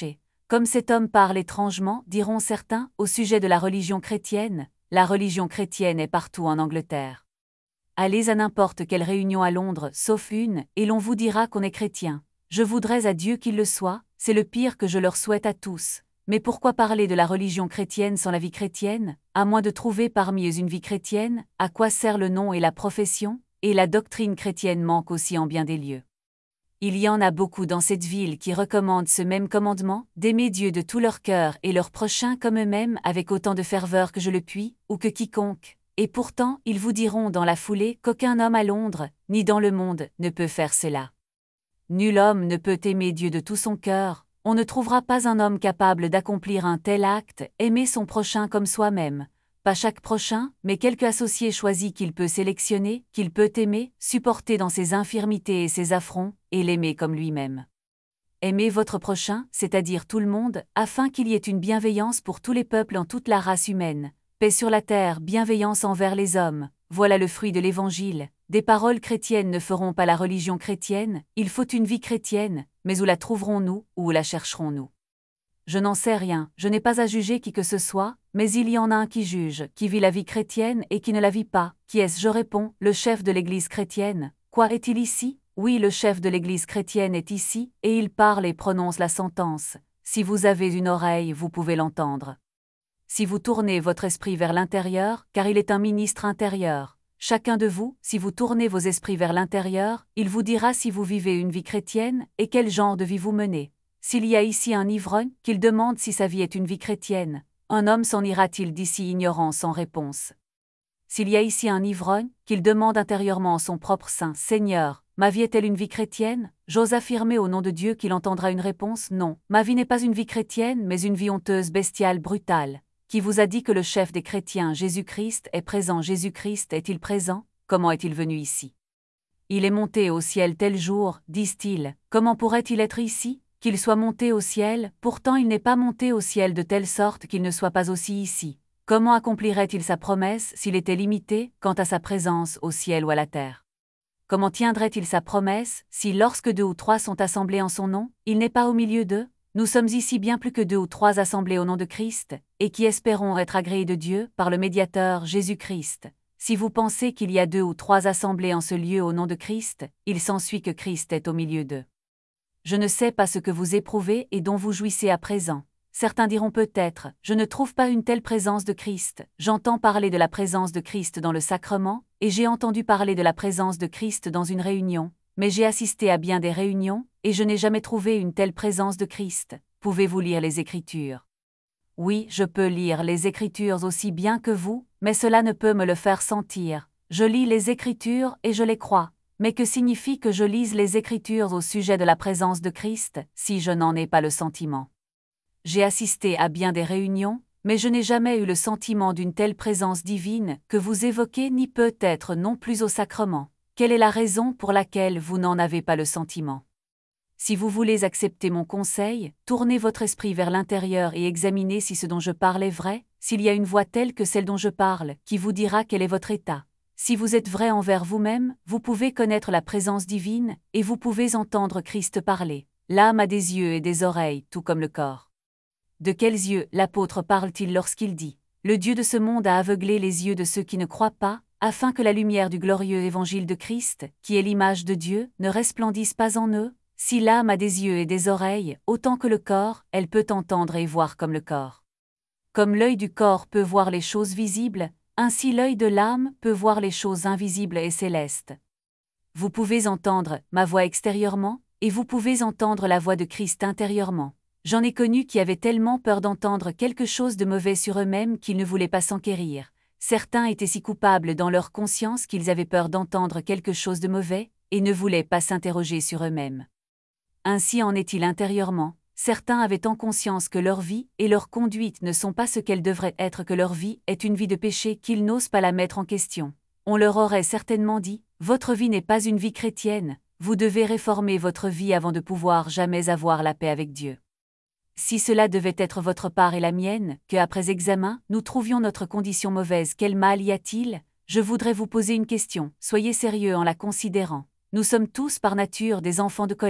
Comme cet homme parle étrangement, diront certains, au sujet de la religion chrétienne, la religion chrétienne est partout en Angleterre. Allez à n'importe quelle réunion à Londres, sauf une, et l'on vous dira qu'on est chrétien. Je voudrais à Dieu qu'il le soit, c'est le pire que je leur souhaite à tous. Mais pourquoi parler de la religion chrétienne sans la vie chrétienne, à moins de trouver parmi eux une vie chrétienne? À quoi sert le nom et la profession? Et la doctrine chrétienne manque aussi en bien des lieux. Il y en a beaucoup dans cette ville qui recommandent ce même commandement, d'aimer Dieu de tout leur cœur et leur prochain comme eux-mêmes avec autant de ferveur que je le puis, ou que quiconque. Et pourtant, ils vous diront dans la foulée qu'aucun homme à Londres, ni dans le monde, ne peut faire cela. Nul homme ne peut aimer Dieu de tout son cœur, on ne trouvera pas un homme capable d'accomplir un tel acte, aimer son prochain comme soi-même. Pas chaque prochain, mais quelque associé choisi qu'il peut sélectionner, qu'il peut aimer, supporter dans ses infirmités et ses affronts, et l'aimer comme lui-même. Aimez votre prochain, c'est-à-dire tout le monde, afin qu'il y ait une bienveillance pour tous les peuples en toute la race humaine. Paix sur la terre, bienveillance envers les hommes, voilà le fruit de l'Évangile. Des paroles chrétiennes ne feront pas la religion chrétienne, il faut une vie chrétienne, mais où la trouverons-nous, ou où la chercherons-nous? Je n'en sais rien, je n'ai pas à juger qui que ce soit, mais il y en a un qui juge, qui vit la vie chrétienne et qui ne la vit pas. Qui est-ce? Je réponds, le chef de l'Église chrétienne. Quoi, est-il ici? Oui, le chef de l'Église chrétienne est ici, et il parle et prononce la sentence. Si vous avez une oreille, vous pouvez l'entendre. Si vous tournez votre esprit vers l'intérieur, car il est un ministre intérieur. Chacun de vous, si vous tournez vos esprits vers l'intérieur, il vous dira si vous vivez une vie chrétienne, et quel genre de vie vous menez. S'il y a ici un ivrogne, qu'il demande si sa vie est une vie chrétienne, un homme s'en ira-t-il d'ici ignorant sans réponse? S'il y a ici un ivrogne, qu'il demande intérieurement en son propre sein, Seigneur, ma vie est-elle une vie chrétienne? J'ose affirmer au nom de Dieu qu'il entendra une réponse, non, ma vie n'est pas une vie chrétienne, mais une vie honteuse, bestiale, brutale. Qui vous a dit que le chef des chrétiens, Jésus-Christ, est présent? Jésus-Christ est-il présent? Comment est-il venu ici? Il est monté au ciel tel jour, disent-ils. Comment pourrait-il être ici? Qu'il soit monté au ciel, pourtant il n'est pas monté au ciel de telle sorte qu'il ne soit pas aussi ici. Comment accomplirait-il sa promesse s'il était limité, quant à sa présence au ciel ou à la terre? Comment tiendrait-il sa promesse, si lorsque deux ou trois sont assemblés en son nom, il n'est pas au milieu d'eux? Nous sommes ici bien plus que deux ou trois assemblés au nom de Christ, et qui espérons être agréés de Dieu par le médiateur Jésus-Christ. Si vous pensez qu'il y a deux ou trois assemblés en ce lieu au nom de Christ, il s'ensuit que Christ est au milieu d'eux. Je ne sais pas ce que vous éprouvez et dont vous jouissez à présent. Certains diront peut-être, je ne trouve pas une telle présence de Christ. J'entends parler de la présence de Christ dans le sacrement, et j'ai entendu parler de la présence de Christ dans une réunion, mais j'ai assisté à bien des réunions, et je n'ai jamais trouvé une telle présence de Christ. Pouvez-vous lire les Écritures? Oui, je peux lire les Écritures aussi bien que vous, mais cela ne peut me le faire sentir. Je lis les Écritures et je les crois. Mais que signifie que je lise les Écritures au sujet de la présence de Christ, si je n'en ai pas le sentiment? J'ai assisté à bien des réunions, mais je n'ai jamais eu le sentiment d'une telle présence divine que vous évoquez, ni peut-être non plus au sacrement. Quelle est la raison pour laquelle vous n'en avez pas le sentiment? Si vous voulez accepter mon conseil, tournez votre esprit vers l'intérieur et examinez si ce dont je parle est vrai, s'il y a une voix telle que celle dont je parle, qui vous dira quel est votre état. Si vous êtes vrai envers vous-même, vous pouvez connaître la présence divine, et vous pouvez entendre Christ parler. L'âme a des yeux et des oreilles, tout comme le corps. De quels yeux l'apôtre parle-t-il lorsqu'il dit « Le Dieu de ce monde a aveuglé les yeux de ceux qui ne croient pas, afin que la lumière du glorieux évangile de Christ, qui est l'image de Dieu, ne resplendisse pas en eux ?» Si l'âme a des yeux et des oreilles, autant que le corps, elle peut entendre et voir comme le corps. Comme l'œil du corps peut voir les choses visibles, ainsi l'œil de l'âme peut voir les choses invisibles et célestes. Vous pouvez entendre ma voix extérieurement, et vous pouvez entendre la voix de Christ intérieurement. J'en ai connu qui avaient tellement peur d'entendre quelque chose de mauvais sur eux-mêmes qu'ils ne voulaient pas s'enquérir. Certains étaient si coupables dans leur conscience qu'ils avaient peur d'entendre quelque chose de mauvais, et ne voulaient pas s'interroger sur eux-mêmes. Ainsi en est-il intérieurement. Certains avaient en conscience que leur vie et leur conduite ne sont pas ce qu'elles devraient être, que leur vie est une vie de péché, qu'ils n'osent pas la mettre en question. On leur aurait certainement dit « Votre vie n'est pas une vie chrétienne, vous devez réformer votre vie avant de pouvoir jamais avoir la paix avec Dieu. » Si cela devait être votre part et la mienne, que après examen, nous trouvions notre condition mauvaise, quel mal y a-t-il? Je voudrais vous poser une question, soyez sérieux en la considérant. Nous sommes tous par nature des enfants de colère.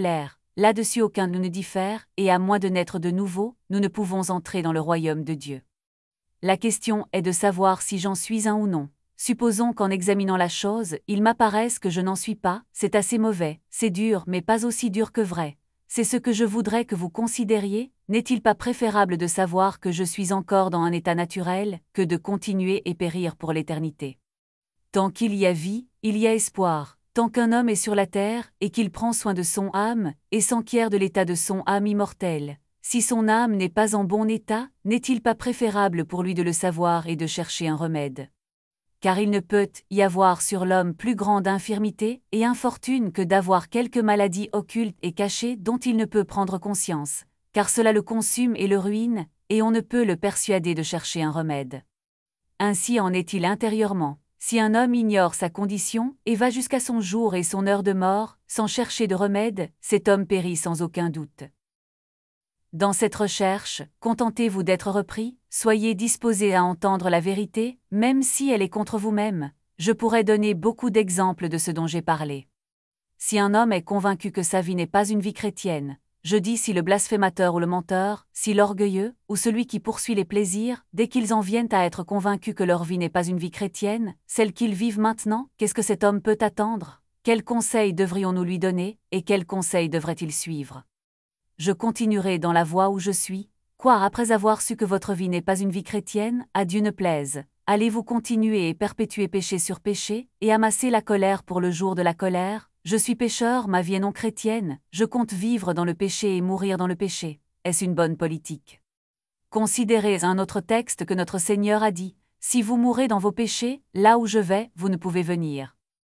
là-dessus aucun de nous ne diffère, et à moins de naître de nouveau, nous ne pouvons entrer dans le royaume de Dieu. La question est de savoir si j'en suis un ou non. Supposons qu'en examinant la chose, il m'apparaisse que je n'en suis pas, c'est assez mauvais, c'est dur mais pas aussi dur que vrai. C'est ce que je voudrais que vous considériez, n'est-il pas préférable de savoir que je suis encore dans un état naturel, que de continuer et périr pour l'éternité? Tant qu'il y a vie, il y a espoir. Tant qu'un homme est sur la terre, et qu'il prend soin de son âme, et s'enquiert de l'état de son âme immortelle, si son âme n'est pas en bon état, n'est-il pas préférable pour lui de le savoir et de chercher un remède? Car il ne peut y avoir sur l'homme plus grande infirmité et infortune que d'avoir quelque maladie occulte et cachée dont il ne peut prendre conscience, car cela le consume et le ruine, et on ne peut le persuader de chercher un remède. Ainsi en est-il intérieurement. Si un homme ignore sa condition et va jusqu'à son jour et son heure de mort, sans chercher de remède, cet homme périt sans aucun doute. Dans cette recherche, contentez-vous d'être repris, soyez disposés à entendre la vérité, même si elle est contre vous-même. Je pourrais donner beaucoup d'exemples de ce dont j'ai parlé. Si un homme est convaincu que sa vie n'est pas une vie chrétienne, je dis si le blasphémateur ou le menteur, si l'orgueilleux, ou celui qui poursuit les plaisirs, dès qu'ils en viennent à être convaincus que leur vie n'est pas une vie chrétienne, celle qu'ils vivent maintenant, qu'est-ce que cet homme peut attendre? Quels conseils devrions-nous lui donner, et quels conseils devrait-il suivre? Je continuerai dans la voie où je suis, quoi après avoir su que votre vie n'est pas une vie chrétienne, à Dieu ne plaise, allez-vous continuer et perpétuer péché sur péché, et amasser la colère pour le jour de la colère? Je suis pécheur, ma vie est non chrétienne, je compte vivre dans le péché et mourir dans le péché. Est-ce une bonne politique? Considérez un autre texte que notre Seigneur a dit, « Si vous mourrez dans vos péchés, là où je vais, vous ne pouvez venir. »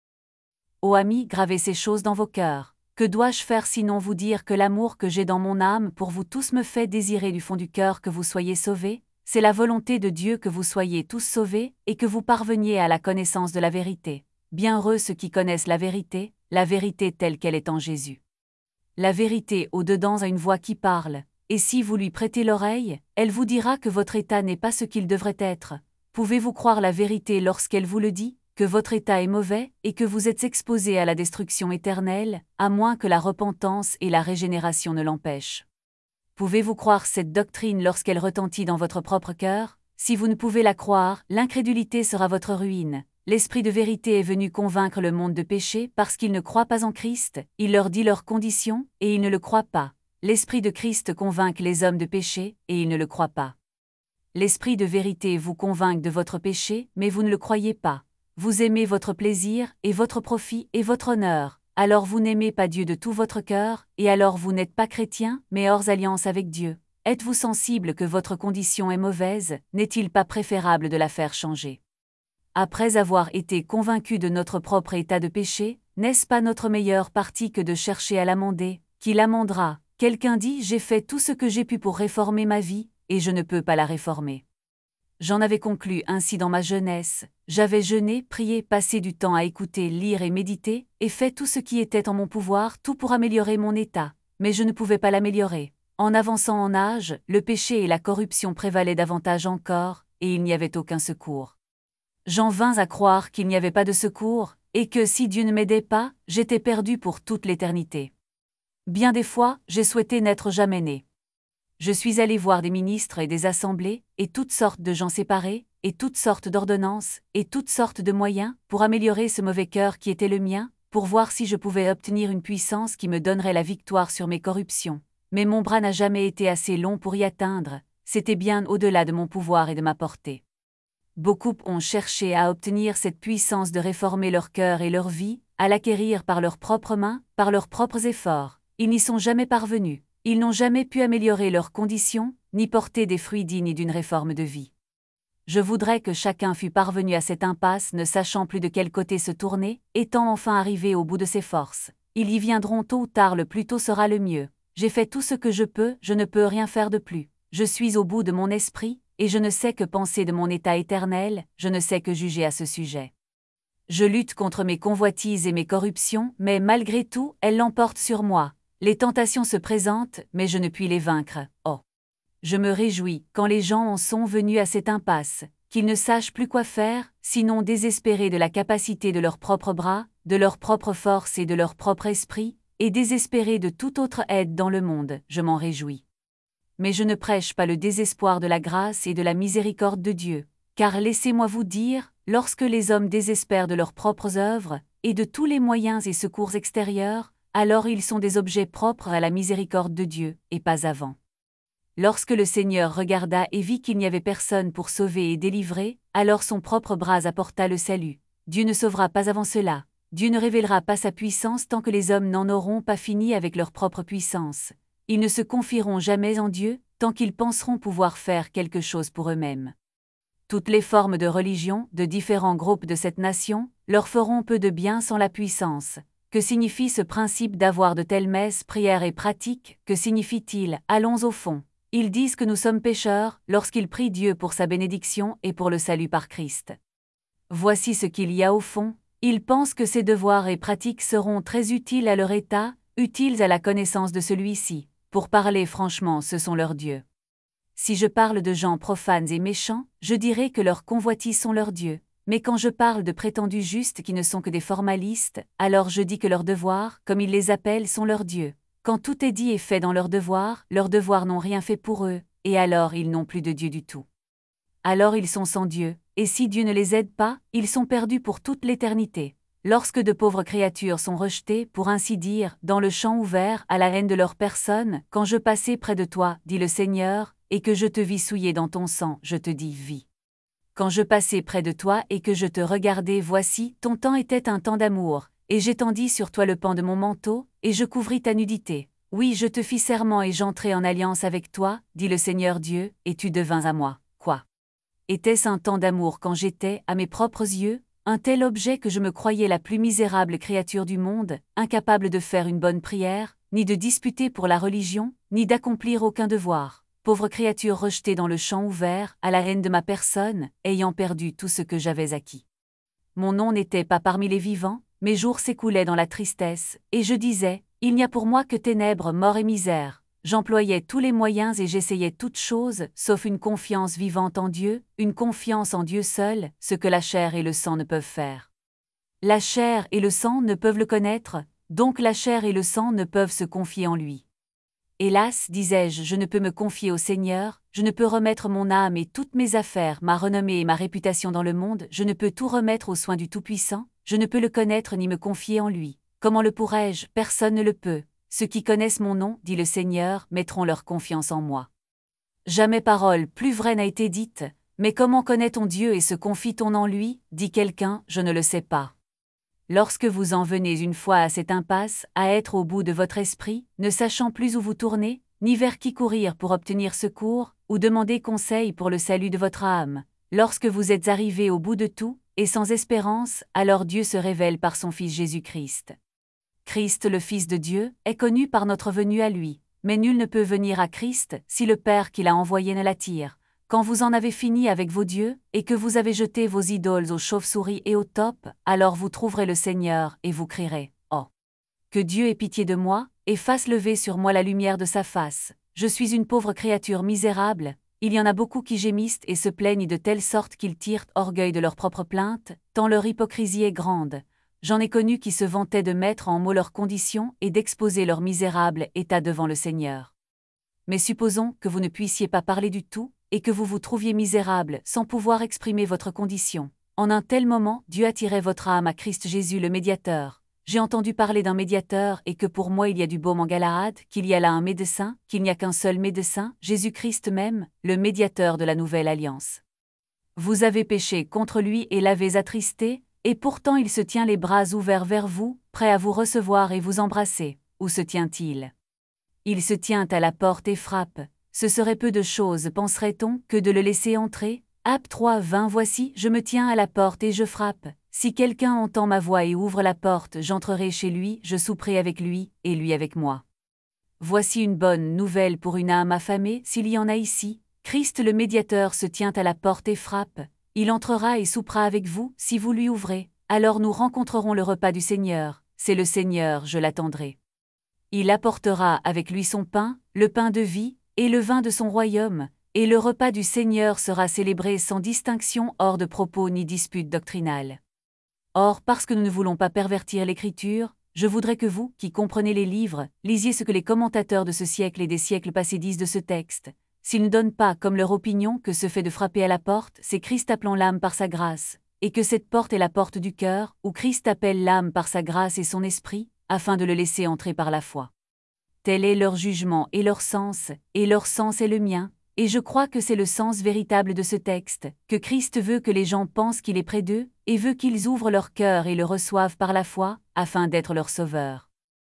Ô amis, gravez ces choses dans vos cœurs. Que dois-je faire sinon vous dire que l'amour que j'ai dans mon âme pour vous tous me fait désirer du fond du cœur que vous soyez sauvés? C'est la volonté de Dieu que vous soyez tous sauvés, et que vous parveniez à la connaissance de la vérité. Bienheureux ceux qui connaissent la vérité, la vérité telle qu'elle est en Jésus. La vérité au-dedans a une voix qui parle, et si vous lui prêtez l'oreille, elle vous dira que votre état n'est pas ce qu'il devrait être. Pouvez-vous croire la vérité lorsqu'elle vous le dit, que votre état est mauvais, et que vous êtes exposé à la destruction éternelle, à moins que la repentance et la régénération ne l'empêchent? Pouvez-vous croire cette doctrine lorsqu'elle retentit dans votre propre cœur? Si vous ne pouvez la croire, l'incrédulité sera votre ruine. L'Esprit de vérité est venu convaincre le monde de péché parce qu'il ne croit pas en Christ, il leur dit leurs conditions, et ils ne le croient pas. L'Esprit de Christ convainc les hommes de péché, et ils ne le croient pas. L'Esprit de vérité vous convainc de votre péché, mais vous ne le croyez pas. Vous aimez votre plaisir, et votre profit, et votre honneur, alors vous n'aimez pas Dieu de tout votre cœur, et alors vous n'êtes pas chrétien, mais hors alliance avec Dieu. Êtes-vous sensible que votre condition est mauvaise, n'est-il pas préférable de la faire changer? Après avoir été convaincu de notre propre état de péché, n'est-ce pas notre meilleure partie que de chercher à l'amender? Qui l'amendera? Quelqu'un dit « J'ai fait tout ce que j'ai pu pour réformer ma vie, et je ne peux pas la réformer. » J'en avais conclu ainsi dans ma jeunesse, j'avais jeûné, prié, passé du temps à écouter, lire et méditer, et fait tout ce qui était en mon pouvoir, tout pour améliorer mon état, mais je ne pouvais pas l'améliorer. En avançant en âge, le péché et la corruption prévalaient davantage encore, et il n'y avait aucun secours. J'en vins à croire qu'il n'y avait pas de secours, et que si Dieu ne m'aidait pas, j'étais perdu pour toute l'éternité. Bien des fois, j'ai souhaité n'être jamais né. Je suis allé voir des ministres et des assemblées, et toutes sortes de gens séparés, et toutes sortes d'ordonnances, et toutes sortes de moyens, pour améliorer ce mauvais cœur qui était le mien, pour voir si je pouvais obtenir une puissance qui me donnerait la victoire sur mes corruptions. Mais mon bras n'a jamais été assez long pour y atteindre, c'était bien au-delà de mon pouvoir et de ma portée. Beaucoup ont cherché à obtenir cette puissance de réformer leur cœur et leur vie, à l'acquérir par leurs propres mains, par leurs propres efforts. Ils n'y sont jamais parvenus. Ils n'ont jamais pu améliorer leurs conditions, ni porter des fruits dignes d'une réforme de vie. Je voudrais que chacun fût parvenu à cette impasse ne sachant plus de quel côté se tourner, étant enfin arrivé au bout de ses forces. Ils y viendront tôt ou tard, le plus tôt sera le mieux. J'ai fait tout ce que je peux, je ne peux rien faire de plus. Je suis au bout de mon esprit, et je ne sais que penser de mon état éternel, je ne sais que juger à ce sujet. Je lutte contre mes convoitises et mes corruptions, mais malgré tout, elles l'emportent sur moi. Les tentations se présentent, mais je ne puis les vaincre. Oh! Je me réjouis quand les gens en sont venus à cette impasse, qu'ils ne sachent plus quoi faire, sinon désespérer de la capacité de leurs propres bras, de leur propre force et de leur propre esprit, et désespéré de toute autre aide dans le monde, je m'en réjouis. Mais je ne prêche pas le désespoir de la grâce et de la miséricorde de Dieu, car laissez-moi vous dire, lorsque les hommes désespèrent de leurs propres œuvres, et de tous les moyens et secours extérieurs, alors ils sont des objets propres à la miséricorde de Dieu, et pas avant. Lorsque le Seigneur regarda et vit qu'il n'y avait personne pour sauver et délivrer, alors son propre bras apporta le salut. Dieu ne sauvera pas avant cela. Dieu ne révélera pas sa puissance tant que les hommes n'en auront pas fini avec leur propre puissance. Ils ne se confieront jamais en Dieu, tant qu'ils penseront pouvoir faire quelque chose pour eux-mêmes. Toutes les formes de religion, de différents groupes de cette nation, leur feront peu de bien sans la puissance. Que signifie ce principe d'avoir de telles messes, prières et pratiques? Que signifie-t-il? Allons au fond. Ils disent que nous sommes pécheurs, lorsqu'ils prient Dieu pour sa bénédiction et pour le salut par Christ. Voici ce qu'il y a au fond. Ils pensent que ces devoirs et pratiques seront très utiles à leur état, utiles à la connaissance de celui-ci. Pour parler franchement, ce sont leurs dieux. Si je parle de gens profanes et méchants, je dirais que leurs convoitises sont leurs dieux. Mais quand je parle de prétendus justes qui ne sont que des formalistes, alors je dis que leurs devoirs, comme ils les appellent, sont leurs dieux. Quand tout est dit et fait dans leurs devoirs, leurs devoirs n'ont rien fait pour eux, et alors ils n'ont plus de Dieu du tout. Alors ils sont sans Dieu, et si Dieu ne les aide pas, ils sont perdus pour toute l'éternité. Lorsque de pauvres créatures sont rejetées, pour ainsi dire, dans le champ ouvert, à la haine de leur personne, quand je passais près de toi, dit le Seigneur, et que je te vis souillé dans ton sang, je te dis vis. Quand je passais près de toi et que je te regardais, voici, ton temps était un temps d'amour, et j'étendis sur toi le pan de mon manteau, et je couvris ta nudité. Oui, je te fis serment et j'entrai en alliance avec toi, dit le Seigneur Dieu, et tu devins à moi. Quoi? Était-ce un temps d'amour quand j'étais, à mes propres yeux, un tel objet que je me croyais la plus misérable créature du monde, incapable de faire une bonne prière, ni de disputer pour la religion, ni d'accomplir aucun devoir? Pauvre créature rejetée dans le champ ouvert, à la haine de ma personne, ayant perdu tout ce que j'avais acquis. Mon nom n'était pas parmi les vivants, mes jours s'écoulaient dans la tristesse, et je disais, il n'y a pour moi que ténèbres, mort et misère. J'employais tous les moyens et j'essayais toutes choses, sauf une confiance vivante en Dieu, une confiance en Dieu seul, ce que la chair et le sang ne peuvent faire. La chair et le sang ne peuvent le connaître, donc la chair et le sang ne peuvent se confier en lui. Hélas, disais-je, je ne peux me confier au Seigneur, je ne peux remettre mon âme et toutes mes affaires, ma renommée et ma réputation dans le monde, je ne peux tout remettre aux soins du Tout-Puissant, je ne peux le connaître ni me confier en lui. Comment le pourrais-je? Personne ne le peut. Ceux qui connaissent mon nom, dit le Seigneur, mettront leur confiance en moi. Jamais parole plus vraie n'a été dite, mais comment connaît ton Dieu et se confie-t-on en lui? Dit quelqu'un, je ne le sais pas. Lorsque vous en venez une fois à cette impasse, à être au bout de votre esprit, ne sachant plus où vous tourner, ni vers qui courir pour obtenir secours, ou demander conseil pour le salut de votre âme, lorsque vous êtes arrivé au bout de tout, et sans espérance, alors Dieu se révèle par son Fils Jésus-Christ. Christ, le Fils de Dieu, est connu par notre venue à lui, mais nul ne peut venir à Christ si le Père qui l'a envoyé ne l'attire. Quand vous en avez fini avec vos dieux, et que vous avez jeté vos idoles aux chauves-souris et aux taupes, alors vous trouverez le Seigneur, et vous crierez, « Oh! Que Dieu ait pitié de moi, et fasse lever sur moi la lumière de sa face. Je suis une pauvre créature misérable. » Il y en a beaucoup qui gémissent et se plaignent de telle sorte qu'ils tirent orgueil de leur propre plainte, tant leur hypocrisie est grande. J'en ai connu qui se vantaient de mettre en mots leurs conditions et d'exposer leur misérable état devant le Seigneur. Mais supposons que vous ne puissiez pas parler du tout, et que vous vous trouviez misérable sans pouvoir exprimer votre condition. En un tel moment, Dieu attirait votre âme à Christ Jésus le médiateur. J'ai entendu parler d'un médiateur et que pour moi il y a du baume en Galaad, qu'il y a là un médecin, qu'il n'y a qu'un seul médecin, Jésus-Christ même, le médiateur de la nouvelle alliance. Vous avez péché contre lui et l'avez attristé, et pourtant il se tient les bras ouverts vers vous, prêt à vous recevoir et vous embrasser. Où se tient-il? Il se tient à la porte et frappe. Ce serait peu de chose, penserait-on, que de le laisser entrer? Acte trois vingt. Voici, je me tiens à la porte et je frappe. Si quelqu'un entend ma voix et ouvre la porte, j'entrerai chez lui, je souperai avec lui, et lui avec moi. Voici une bonne nouvelle pour une âme affamée, s'il y en a ici. Christ le médiateur se tient à la porte et frappe. Il entrera et soupera avec vous, si vous lui ouvrez. Alors nous rencontrerons le repas du Seigneur. C'est le Seigneur, je l'attendrai. Il apportera avec lui son pain, le pain de vie, et le vin de son royaume, et le repas du Seigneur sera célébré sans distinction hors de propos ni dispute doctrinale. Or, parce que nous ne voulons pas pervertir l'Écriture, Je voudrais que vous, qui comprenez les livres, lisiez ce que les commentateurs de ce siècle et des siècles passés disent de ce texte. S'ils ne donnent pas comme leur opinion que ce fait de frapper à la porte, c'est Christ appelant l'âme par sa grâce, et que cette porte est la porte du cœur, où Christ appelle l'âme par sa grâce et son esprit, afin de le laisser entrer par la foi. Tel est leur jugement et leur sens, et leur sens est le mien, et je crois que c'est le sens véritable de ce texte, que Christ veut que les gens pensent qu'il est près d'eux, et veut qu'ils ouvrent leur cœur et le reçoivent par la foi, afin d'être leur sauveur.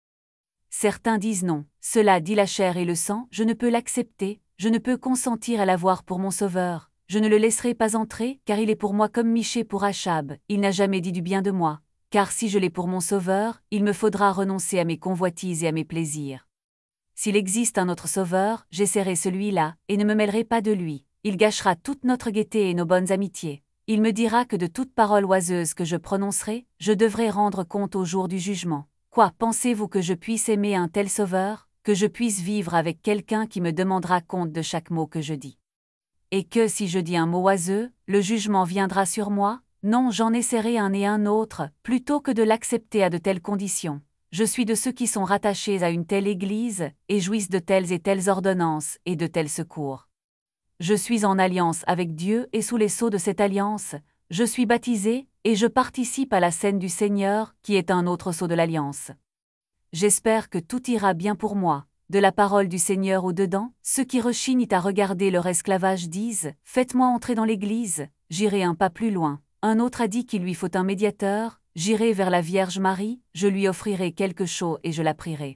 Certains disent non, cela dit la chair et le sang, je ne peux l'accepter, je ne peux consentir à l'avoir pour mon sauveur, je ne le laisserai pas entrer, car il est pour moi comme Michée pour Achab, il n'a jamais dit du bien de moi, car si je l'ai pour mon sauveur, il me faudra renoncer à mes convoitises et à mes plaisirs. S'il existe un autre sauveur, j'essaierai celui-là, et ne me mêlerai pas de lui. Il gâchera toute notre gaieté et nos bonnes amitiés. Il me dira que de toute parole oiseuse que je prononcerai, je devrai rendre compte au jour du jugement. Quoi, pensez-vous que je puisse aimer un tel sauveur, que je puisse vivre avec quelqu'un qui me demandera compte de chaque mot que je dis? Et que si je dis un mot oiseux, le jugement viendra sur moi? Non, j'en essaierai un et un autre, plutôt que de l'accepter à de telles conditions. Je suis de ceux qui sont rattachés à une telle Église, et jouissent de telles et telles ordonnances et de tels secours. Je suis en alliance avec Dieu et sous les sceaux de cette alliance, je suis baptisé, et je participe à la scène du Seigneur, qui est un autre sceau de l'alliance. J'espère que tout ira bien pour moi. De la parole du Seigneur au-dedans, ceux qui rechignent à regarder leur esclavage disent « Faites-moi entrer dans l'Église, j'irai un pas plus loin ». Un autre a dit qu'il lui faut un médiateur, j'irai vers la Vierge Marie, je lui offrirai quelque chose et je la prierai.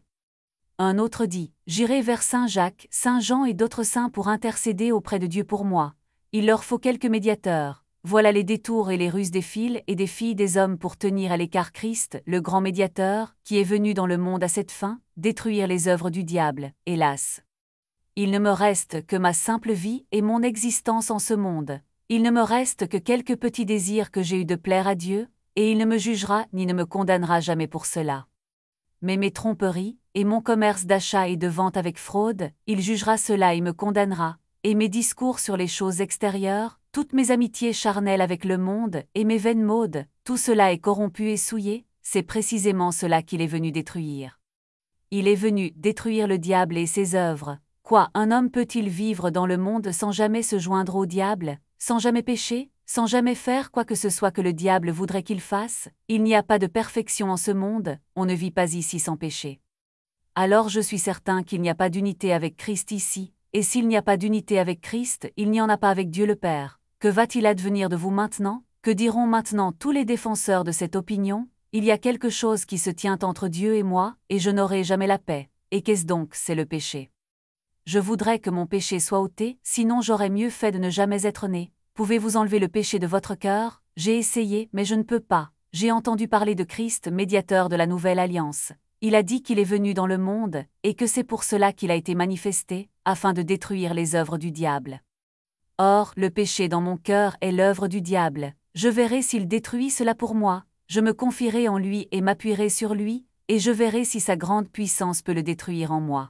Un autre dit, j'irai vers Saint Jacques, Saint Jean et d'autres saints pour intercéder auprès de Dieu pour moi. Il leur faut quelques médiateurs. Voilà les détours et les ruses des fils et des filles des hommes pour tenir à l'écart Christ, le grand médiateur, qui est venu dans le monde à cette fin, détruire les œuvres du diable, hélas. Il ne me reste que ma simple vie et mon existence en ce monde. Il ne me reste que quelques petits désirs que j'ai eu de plaire à Dieu, et il ne me jugera ni ne me condamnera jamais pour cela. Mais mes tromperies, et mon commerce d'achat et de vente avec fraude, il jugera cela et me condamnera, et mes discours sur les choses extérieures, toutes mes amitiés charnelles avec le monde, et mes vaines modes, tout cela est corrompu et souillé, c'est précisément cela qu'il est venu détruire. Il est venu détruire le diable et ses œuvres. Quoi, un homme peut-il vivre dans le monde sans jamais se joindre au diable, sans jamais pécher, sans jamais faire quoi que ce soit que le diable voudrait qu'il fasse? Il n'y a pas de perfection en ce monde, on ne vit pas ici sans péché. Alors je suis certain qu'il n'y a pas d'unité avec Christ ici, et s'il n'y a pas d'unité avec Christ, il n'y en a pas avec Dieu le Père. Que va-t-il advenir de vous maintenant? Que diront maintenant tous les défenseurs de cette opinion? Il y a quelque chose qui se tient entre Dieu et moi, et je n'aurai jamais la paix. Et qu'est-ce donc? C'est le péché. Je voudrais que mon péché soit ôté, sinon j'aurais mieux fait de ne jamais être né. Pouvez-vous enlever le péché de votre cœur? J'ai essayé, mais je ne peux pas. J'ai entendu parler de Christ, médiateur de la nouvelle alliance. Il a dit qu'il est venu dans le monde, et que c'est pour cela qu'il a été manifesté, afin de détruire les œuvres du diable. Or, le péché dans mon cœur est l'œuvre du diable. Je verrai s'il détruit cela pour moi, je me confierai en lui et m'appuierai sur lui, et je verrai si sa grande puissance peut le détruire en moi.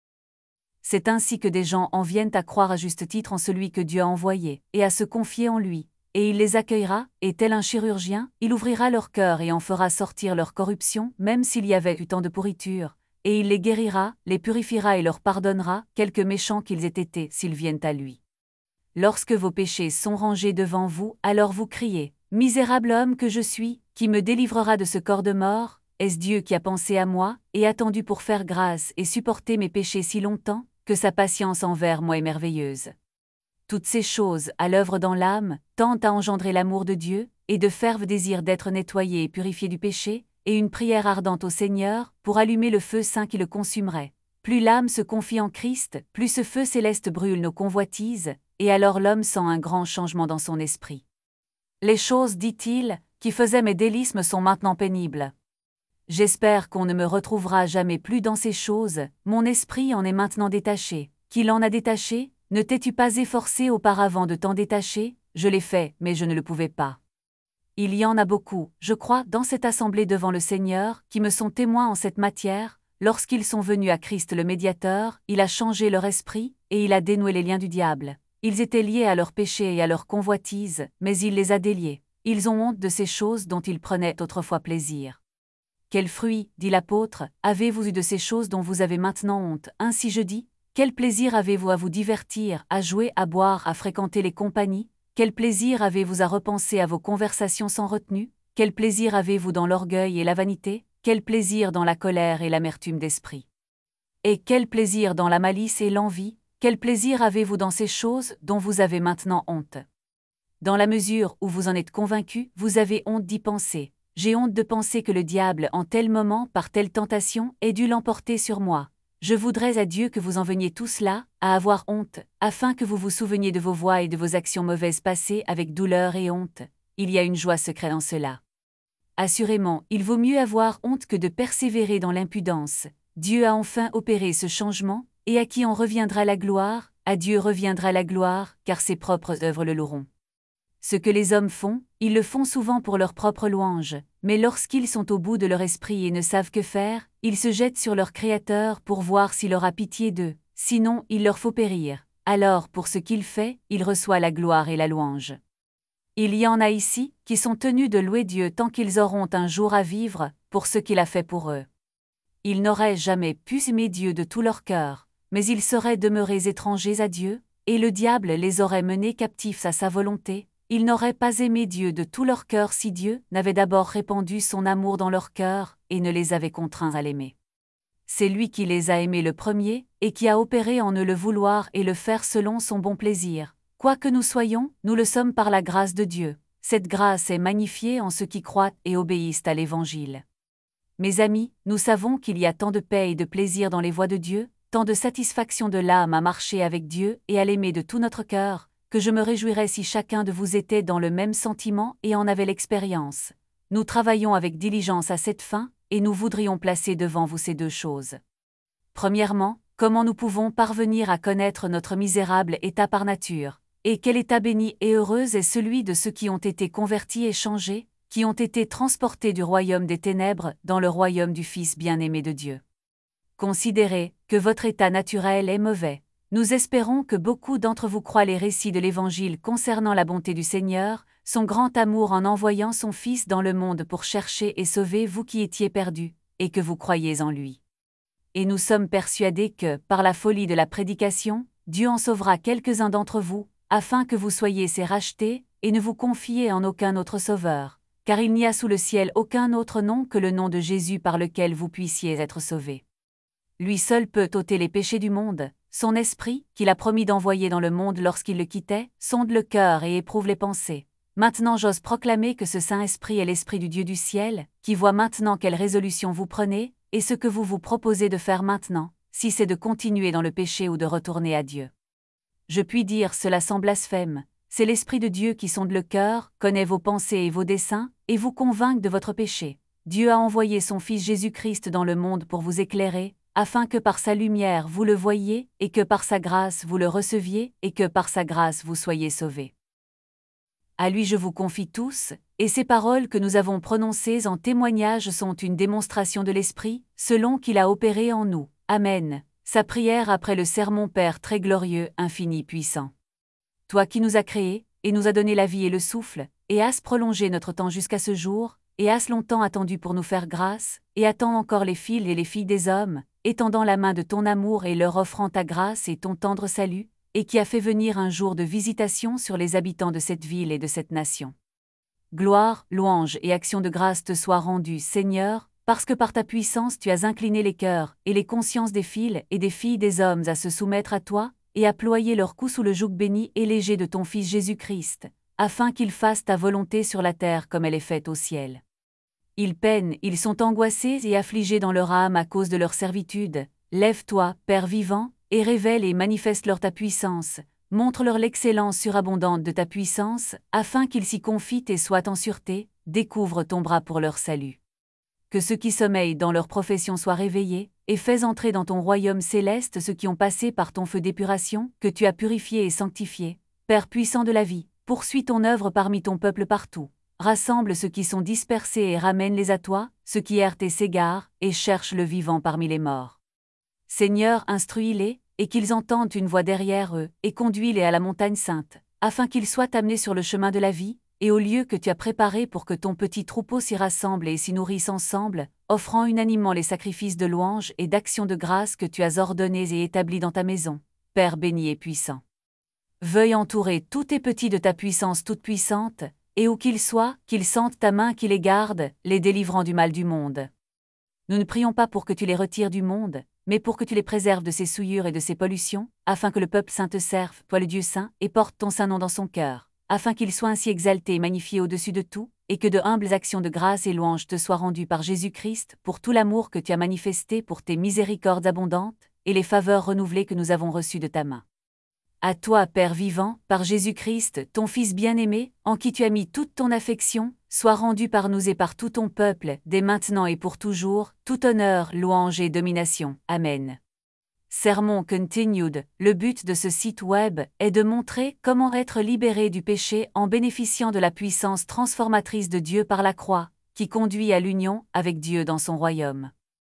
C'est ainsi que des gens en viennent à croire à juste titre en celui que Dieu a envoyé, et à se confier en lui, et il les accueillera, et tel un chirurgien, il ouvrira leur cœur et en fera sortir leur corruption, même s'il y avait eu tant de pourriture, et il les guérira, les purifiera et leur pardonnera, quelque méchants qu'ils aient été, s'ils viennent à lui. Lorsque vos péchés sont rangés devant vous, alors vous criez, « Misérable homme que je suis, qui me délivrera de ce corps de mort? Est-ce Dieu qui a pensé à moi, et attendu pour faire grâce et supporter mes péchés si longtemps, que sa patience envers moi est merveilleuse? » Toutes ces choses, à l'œuvre dans l'âme, tendent à engendrer l'amour de Dieu, et de fervent désir d'être nettoyé et purifié du péché, et une prière ardente au Seigneur, pour allumer le feu saint qui le consumerait. Plus l'âme se confie en Christ, plus ce feu céleste brûle nos convoitises, et alors l'homme sent un grand changement dans son esprit. Les choses, dit-il, qui faisaient mes délices me sont maintenant pénibles. J'espère qu'on ne me retrouvera jamais plus dans ces choses, mon esprit en est maintenant détaché. Qui l'en a détaché? Ne t'es-tu pas efforcé auparavant de t'en détacher? Je l'ai fait, mais je ne le pouvais pas. Il y en a beaucoup, je crois, dans cette assemblée devant le Seigneur, qui me sont témoins en cette matière. Lorsqu'ils sont venus à Christ le médiateur, il a changé leur esprit, et il a dénoué les liens du diable. Ils étaient liés à leurs péchés et à leurs convoitises, mais il les a déliés. Ils ont honte de ces choses dont ils prenaient autrefois plaisir. quel fruit, dit l'apôtre, avez-vous eu de ces choses dont vous avez maintenant honte? Ainsi je dis, quel plaisir avez-vous à vous divertir, à jouer, à boire, à fréquenter les compagnies? Quel plaisir avez-vous à repenser à vos conversations sans retenue? Quel plaisir avez-vous dans l'orgueil et la vanité? Quel plaisir dans la colère et l'amertume d'esprit? Et quel plaisir dans la malice et l'envie? Quel plaisir avez-vous dans ces choses dont vous avez maintenant honte? Dans la mesure où vous en êtes convaincu, vous avez honte d'y penser. J'ai honte de penser que le diable, en tel moment, par telle tentation, ait dû l'emporter sur moi. Je voudrais à Dieu que vous en veniez tous là, à avoir honte, afin que vous vous souveniez de vos voies et de vos actions mauvaises passées avec douleur et honte. Il y a une joie secrète en cela. Assurément, il vaut mieux avoir honte que de persévérer dans l'impudence. Dieu a enfin opéré ce changement, et à qui en reviendra la gloire? À Dieu reviendra la gloire, car ses propres œuvres le loueront. Ce que les hommes font, ils le font souvent pour leur propre louange, mais lorsqu'ils sont au bout de leur esprit et ne savent que faire, ils se jettent sur leur Créateur pour voir s'il aura pitié d'eux, sinon il leur faut périr. Alors pour ce qu'il fait, il reçoit la gloire et la louange. Il y en a ici, qui sont tenus de louer Dieu tant qu'ils auront un jour à vivre, pour ce qu'il a fait pour eux. Ils n'auraient jamais pu aimer Dieu de tout leur cœur, mais ils seraient demeurés étrangers à Dieu, et le diable les aurait menés captifs à sa volonté. Ils n'auraient pas aimé Dieu de tout leur cœur si Dieu n'avait d'abord répandu son amour dans leur cœur, et ne les avait contraints à l'aimer. C'est lui qui les a aimés le premier, et qui a opéré en eux le vouloir et le faire selon son bon plaisir. Quoi que nous soyons, nous le sommes par la grâce de Dieu. Cette grâce est magnifiée en ceux qui croient et obéissent à l'Évangile. Mes amis, nous savons qu'il y a tant de paix et de plaisir dans les voies de Dieu, tant de satisfaction de l'âme à marcher avec Dieu et à l'aimer de tout notre cœur, que je me réjouirais si chacun de vous était dans le même sentiment et en avait l'expérience. Nous travaillons avec diligence à cette fin, et nous voudrions placer devant vous ces deux choses. Premièrement, comment nous pouvons parvenir à connaître notre misérable état par nature, et quel état béni et heureux est celui de ceux qui ont été convertis et changés, qui ont été transportés du royaume des ténèbres dans le royaume du Fils bien-aimé de Dieu. Considérez que votre état naturel est mauvais. Nous espérons que beaucoup d'entre vous croient les récits de l'Évangile concernant la bonté du Seigneur, son grand amour en envoyant son Fils dans le monde pour chercher et sauver vous qui étiez perdus, et que vous croyez en lui. Et nous sommes persuadés que, par la folie de la prédication, Dieu en sauvera quelques-uns d'entre vous, afin que vous soyez ses rachetés, et ne vous confiez en aucun autre sauveur, car il n'y a sous le ciel aucun autre nom que le nom de Jésus par lequel vous puissiez être sauvés. Lui seul peut ôter les péchés du monde. Son esprit, qu'il a promis d'envoyer dans le monde lorsqu'il le quittait, sonde le cœur et éprouve les pensées. Maintenant j'ose proclamer que ce Saint-Esprit est l'Esprit du Dieu du ciel, qui voit maintenant quelle résolution vous prenez, et ce que vous vous proposez de faire maintenant, si c'est de continuer dans le péché ou de retourner à Dieu. Je puis dire cela sans blasphème, c'est l'Esprit de Dieu qui sonde le cœur, connaît vos pensées et vos desseins, et vous convainc de votre péché. Dieu a envoyé son Fils Jésus-Christ dans le monde pour vous éclairer, afin que par sa lumière vous le voyiez, et que par sa grâce vous le receviez, et que par sa grâce vous soyez sauvés. À lui je vous confie tous, et ces paroles que nous avons prononcées en témoignage sont une démonstration de l'Esprit, selon qu'il a opéré en nous. Amen. Sa prière après le sermon Père très glorieux, infini puissant. Toi qui nous as créés, et nous as donné la vie et le souffle, et has prolongé notre temps jusqu'à ce jour, et has longtemps attendu pour nous faire grâce, et attends encore les fils et les filles des hommes, étendant la main de ton amour et leur offrant ta grâce et ton tendre salut, et qui a fait venir un jour de visitation sur les habitants de cette ville et de cette nation. Gloire, louange et action de grâce te soient rendues, Seigneur, parce que par ta puissance tu as incliné les cœurs et les consciences des fils et des filles des hommes à se soumettre à toi, et à ployer leur cou sous le joug béni et léger de ton Fils Jésus-Christ, afin qu'ils fassent ta volonté sur la terre comme elle est faite au ciel. Ils peinent, ils sont angoissés et affligés dans leur âme à cause de leur servitude. Lève-toi, Père vivant, et révèle et manifeste-leur ta puissance. Montre-leur l'excellence surabondante de ta puissance, afin qu'ils s'y confient et soient en sûreté. Découvre ton bras pour leur salut. Que ceux qui sommeillent dans leur profession soient réveillés, et fais entrer dans ton royaume céleste ceux qui ont passé par ton feu d'épuration, que tu as purifié et sanctifié. Père puissant de la vie, poursuis ton œuvre parmi ton peuple partout. Rassemble ceux qui sont dispersés et ramène-les à toi, ceux qui errent et s'égarent, et cherchent le vivant parmi les morts. Seigneur, instruis-les, et qu'ils entendent une voix derrière eux, et conduis-les à la montagne sainte, afin qu'ils soient amenés sur le chemin de la vie, et au lieu que tu as préparé pour que ton petit troupeau s'y rassemble et s'y nourrisse ensemble. offrant unanimement les sacrifices de louange et d'action de grâce que tu as ordonnés et établis dans ta maison, Père béni et puissant. Veuille entourer tous tes petits de ta puissance toute-puissante, et où qu'ils soient, qu'ils sentent ta main qui les garde, les délivrant du mal du monde. Nous ne prions pas pour que tu les retires du monde, mais pour que tu les préserves de ses souillures et de ses pollutions, afin que le peuple saint te serve, toi le Dieu saint, et porte ton saint nom dans son cœur, afin qu'il soit ainsi exalté et magnifié au-dessus de tout, et que de humbles actions de grâce et louange te soient rendues par Jésus-Christ pour tout l'amour que tu as manifesté pour tes miséricordes abondantes, et les faveurs renouvelées que nous avons reçues de ta main. À toi, Père vivant, par Jésus-Christ, ton Fils bien-aimé, en qui tu as mis toute ton affection, sois rendu par nous et par tout ton peuple, dès maintenant et pour toujours, tout honneur, louange et domination. Amen. Sermon Continued. Le but de ce site web est de montrer comment être libéré du péché en bénéficiant de la puissance transformatrice de Dieu par la croix, qui conduit à l'union avec Dieu dans son royaume.